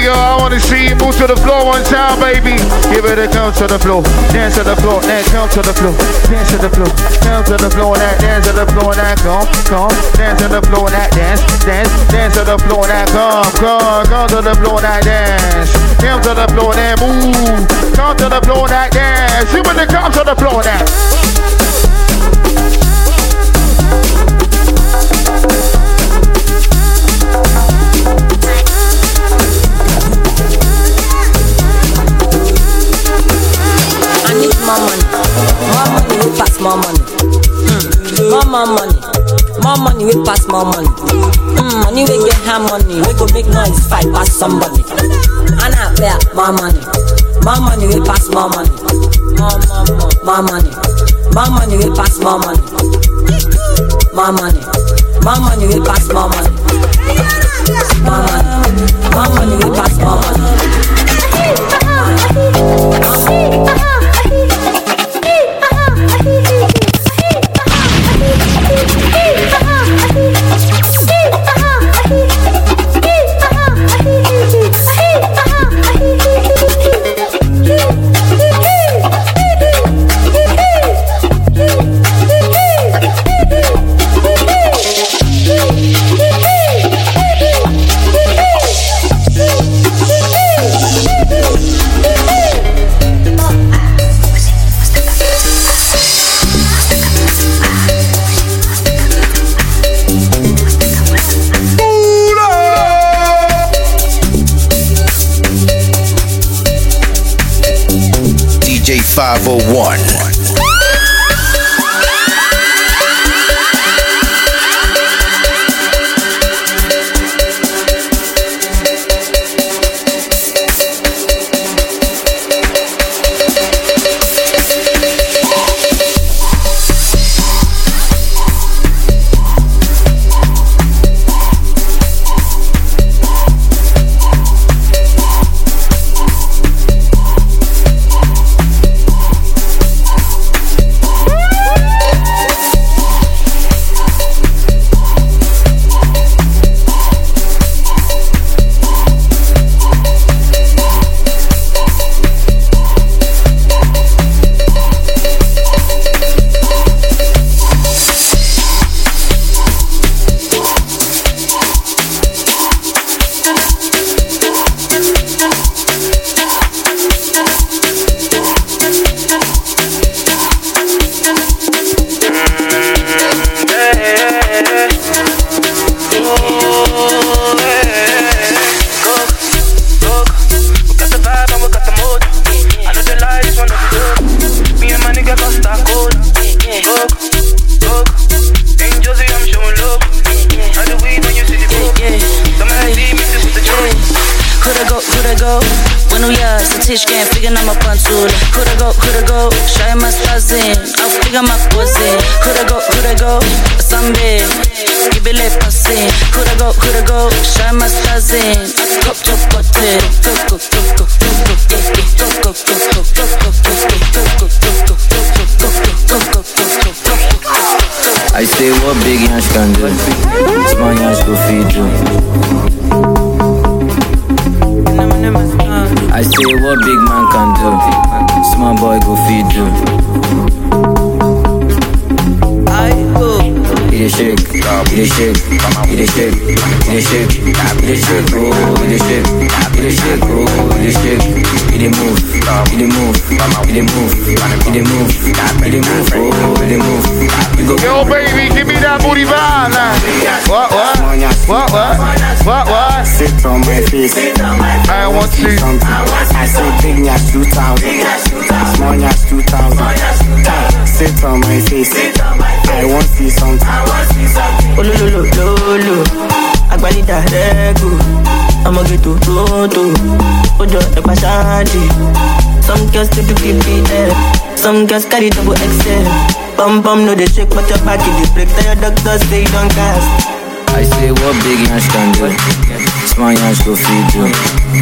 [SPEAKER 1] yo, I wanna see you move to the floor one time, baby. Give it a come to the floor, dance to the floor, then come to the floor, dance to the floor, come to the floor, that dance to the floor, that come, dance to the floor, that dance to the floor, that come to the floor, that dance, come to the floor, that move, come to the floor, that dance. You wanna come to the floor, that.
[SPEAKER 20] More money, more money, we pass more money. Money we get high money, we go make noise, fight pass somebody. And I play more money, we pass more money. More money, we pass more money. More money, we pass more money. More money, we pass more money.
[SPEAKER 11] DJ 501.
[SPEAKER 12] I say what big Yansh can do, small Yansh go feed you. I say what big man can do, small boy go feed you. It is shake, it is shake, it is shake, it is shake, it is shake, oh, it is shake, it is shake, oh, it is shake, it is move, it is move, it is move, it is move, it is move, oh, it is move.
[SPEAKER 1] Yo, baby, give me that booty vibe now. What?
[SPEAKER 14] Sit on my face.
[SPEAKER 1] I want to.
[SPEAKER 14] I say big Nyash 2000, small Nyash 2000. Sit on my face. I want to see something.
[SPEAKER 18] Oh lo, agbalita regu. I'ma get to Toto. Ojo epa shanty. Some girls to keep it there. Some girls carry double XL. Bum no they shake but your body they break. Tell your doctors say you don't cast.
[SPEAKER 12] I say what big Yansh can do, small Yansh go feed you.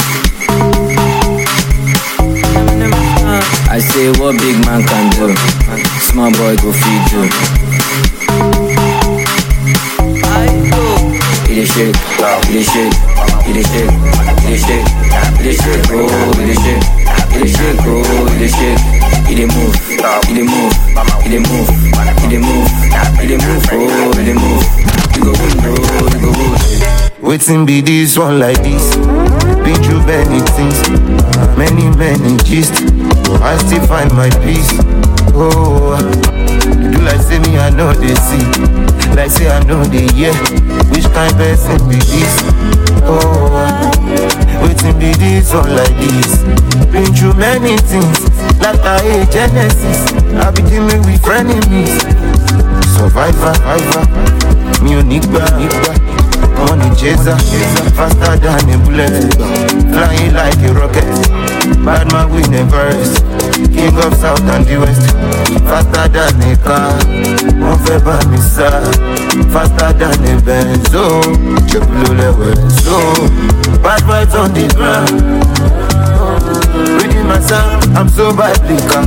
[SPEAKER 12] I say what big man can do, small boy go feed you. It is shake, it is shake,
[SPEAKER 9] it is shake, it is shake, it is shake, oh, it is shake, it is shake, oh, it is shake, it is move, it is move, it is move, it is move, it is move, oh, it is move, you go good, bro, you go good.
[SPEAKER 21] Waiting be this one like this. Been through many things, many gist. I still find my peace. Oh, you do like say me, I know they see. Like say I know they hear. Which kind person be this? Oh, waiting be this one like this. Been through many things, like I hate Genesis. I be dealing with frenemies. Survivor, me unique, money chaser, faster than a bullet, flying like a rocket. Bad man we never rest. King of South and the West, faster than a car. On fait pas ça, faster than a Benz. Oh, je blow level. So, bad vibes on the ground. Reading my sound, I'm so biblical.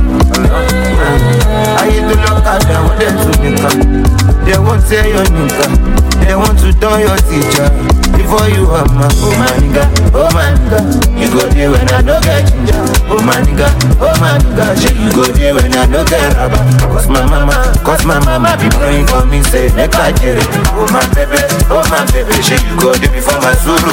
[SPEAKER 21] I hate to look at them, want them to make up. They won't say your nigga. They want to turn your teacher before you are my nigga, oh my nigga. You go there when I don't get ginger, oh my nigga, shit, you go there when I don't get rubber. Cause my mama be praying for me, say make I get it. Oh my baby, shit, you go there before my suru.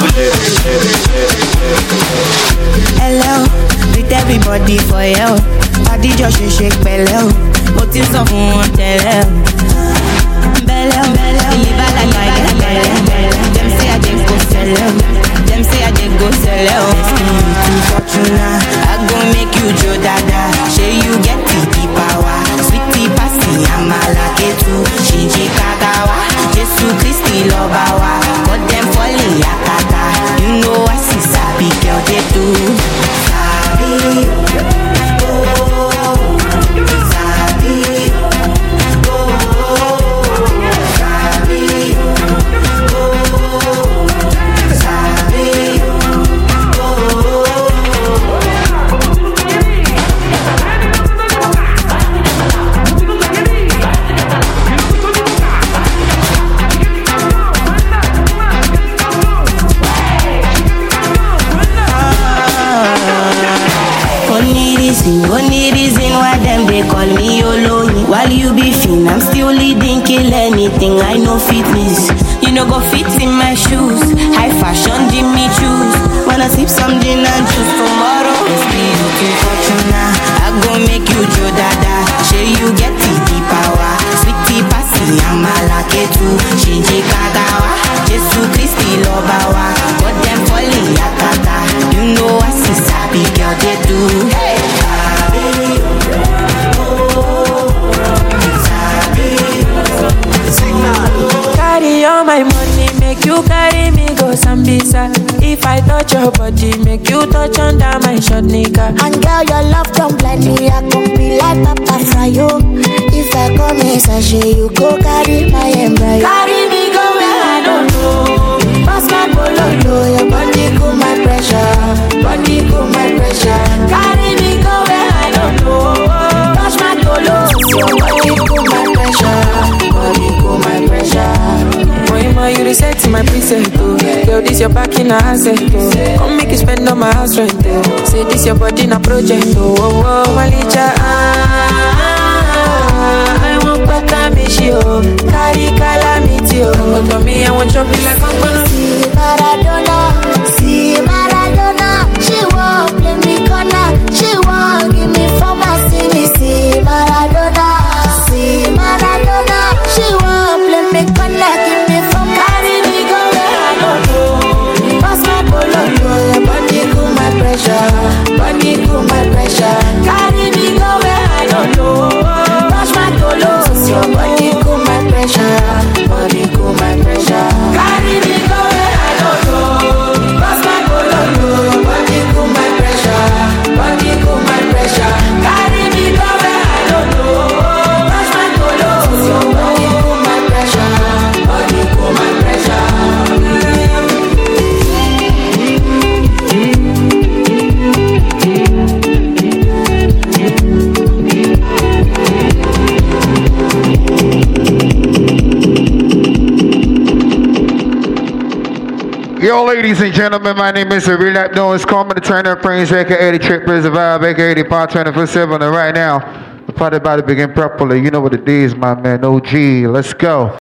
[SPEAKER 22] Hello, with everybody for you. Body just shake belly, but it's off on tell. Them say I did go sell out. Them say I did go sell out. Too fortuna, I gon' make you Joe Dada. Say you get the power. Sweetie passy, I'm a lucky too. Shinji Kagawa, Jesus Christi Lobawa. Got them falling yakata. You know I see sabi girl they do. Sabi. Only reason why them they call me Yolo. While you be fin, I'm still leading, kill anything. I know fitness, you know go fit in my shoes. High fashion, Jimmy choose. Wanna sip some gin and juice tomorrow? It's me looking fortuna. I gon' make you Joe Dada. Say you get the power. Sweetie passy, I'm a lucky too. Shinji Kagawa, Jesus Christi Lobawa. Got them falling yakata. You know I see sabi girl they do. Hey.
[SPEAKER 3] Carry all my money, make you carry me go Sambisa. If I touch your body, make you touch under my short nigga.
[SPEAKER 6] And girl, your love don't blind me, I can be like Papa Frio. If I come in sachet, you go carry my embryo.
[SPEAKER 3] Carry me go where I don't know.
[SPEAKER 6] Pass my bololo, your body cool my pressure. Body cool my pressure.
[SPEAKER 3] Carry me go where I don't know.
[SPEAKER 6] Touch my tolo, your body cool my pressure. Body cool my pressure.
[SPEAKER 3] Moima, you reset my preset, oh. Girl, this your back in a asset, oh. Come make you spend on my house rent, oh. Say this your body in a project, oh. Oh, oh, Malicha, I want better me, she, oh. Carry calamity, oh. But for me, I want chop you like I'm gonna
[SPEAKER 6] see Maradona, she won't play me corner. She won't give me pharmacy, me see Maradona, she won't play me corner, give me pharmacy.
[SPEAKER 3] Carry me go where I don't know.
[SPEAKER 6] Pass my bololo, your body cool my pressure. Body cool my pressure.
[SPEAKER 3] Carry me go where I don't know.
[SPEAKER 6] Touch my tolo, your body cool my pressure. Body cool my pressure.
[SPEAKER 3] Carry me go where I don't know.
[SPEAKER 1] Yo, ladies and gentlemen, my name is Real Rap known as Common the Turner Prince, aka the Trippers of Vibe, aka the Pod 24/7. And right now, the party about to begin properly. You know what it is, my man. OG, let's go.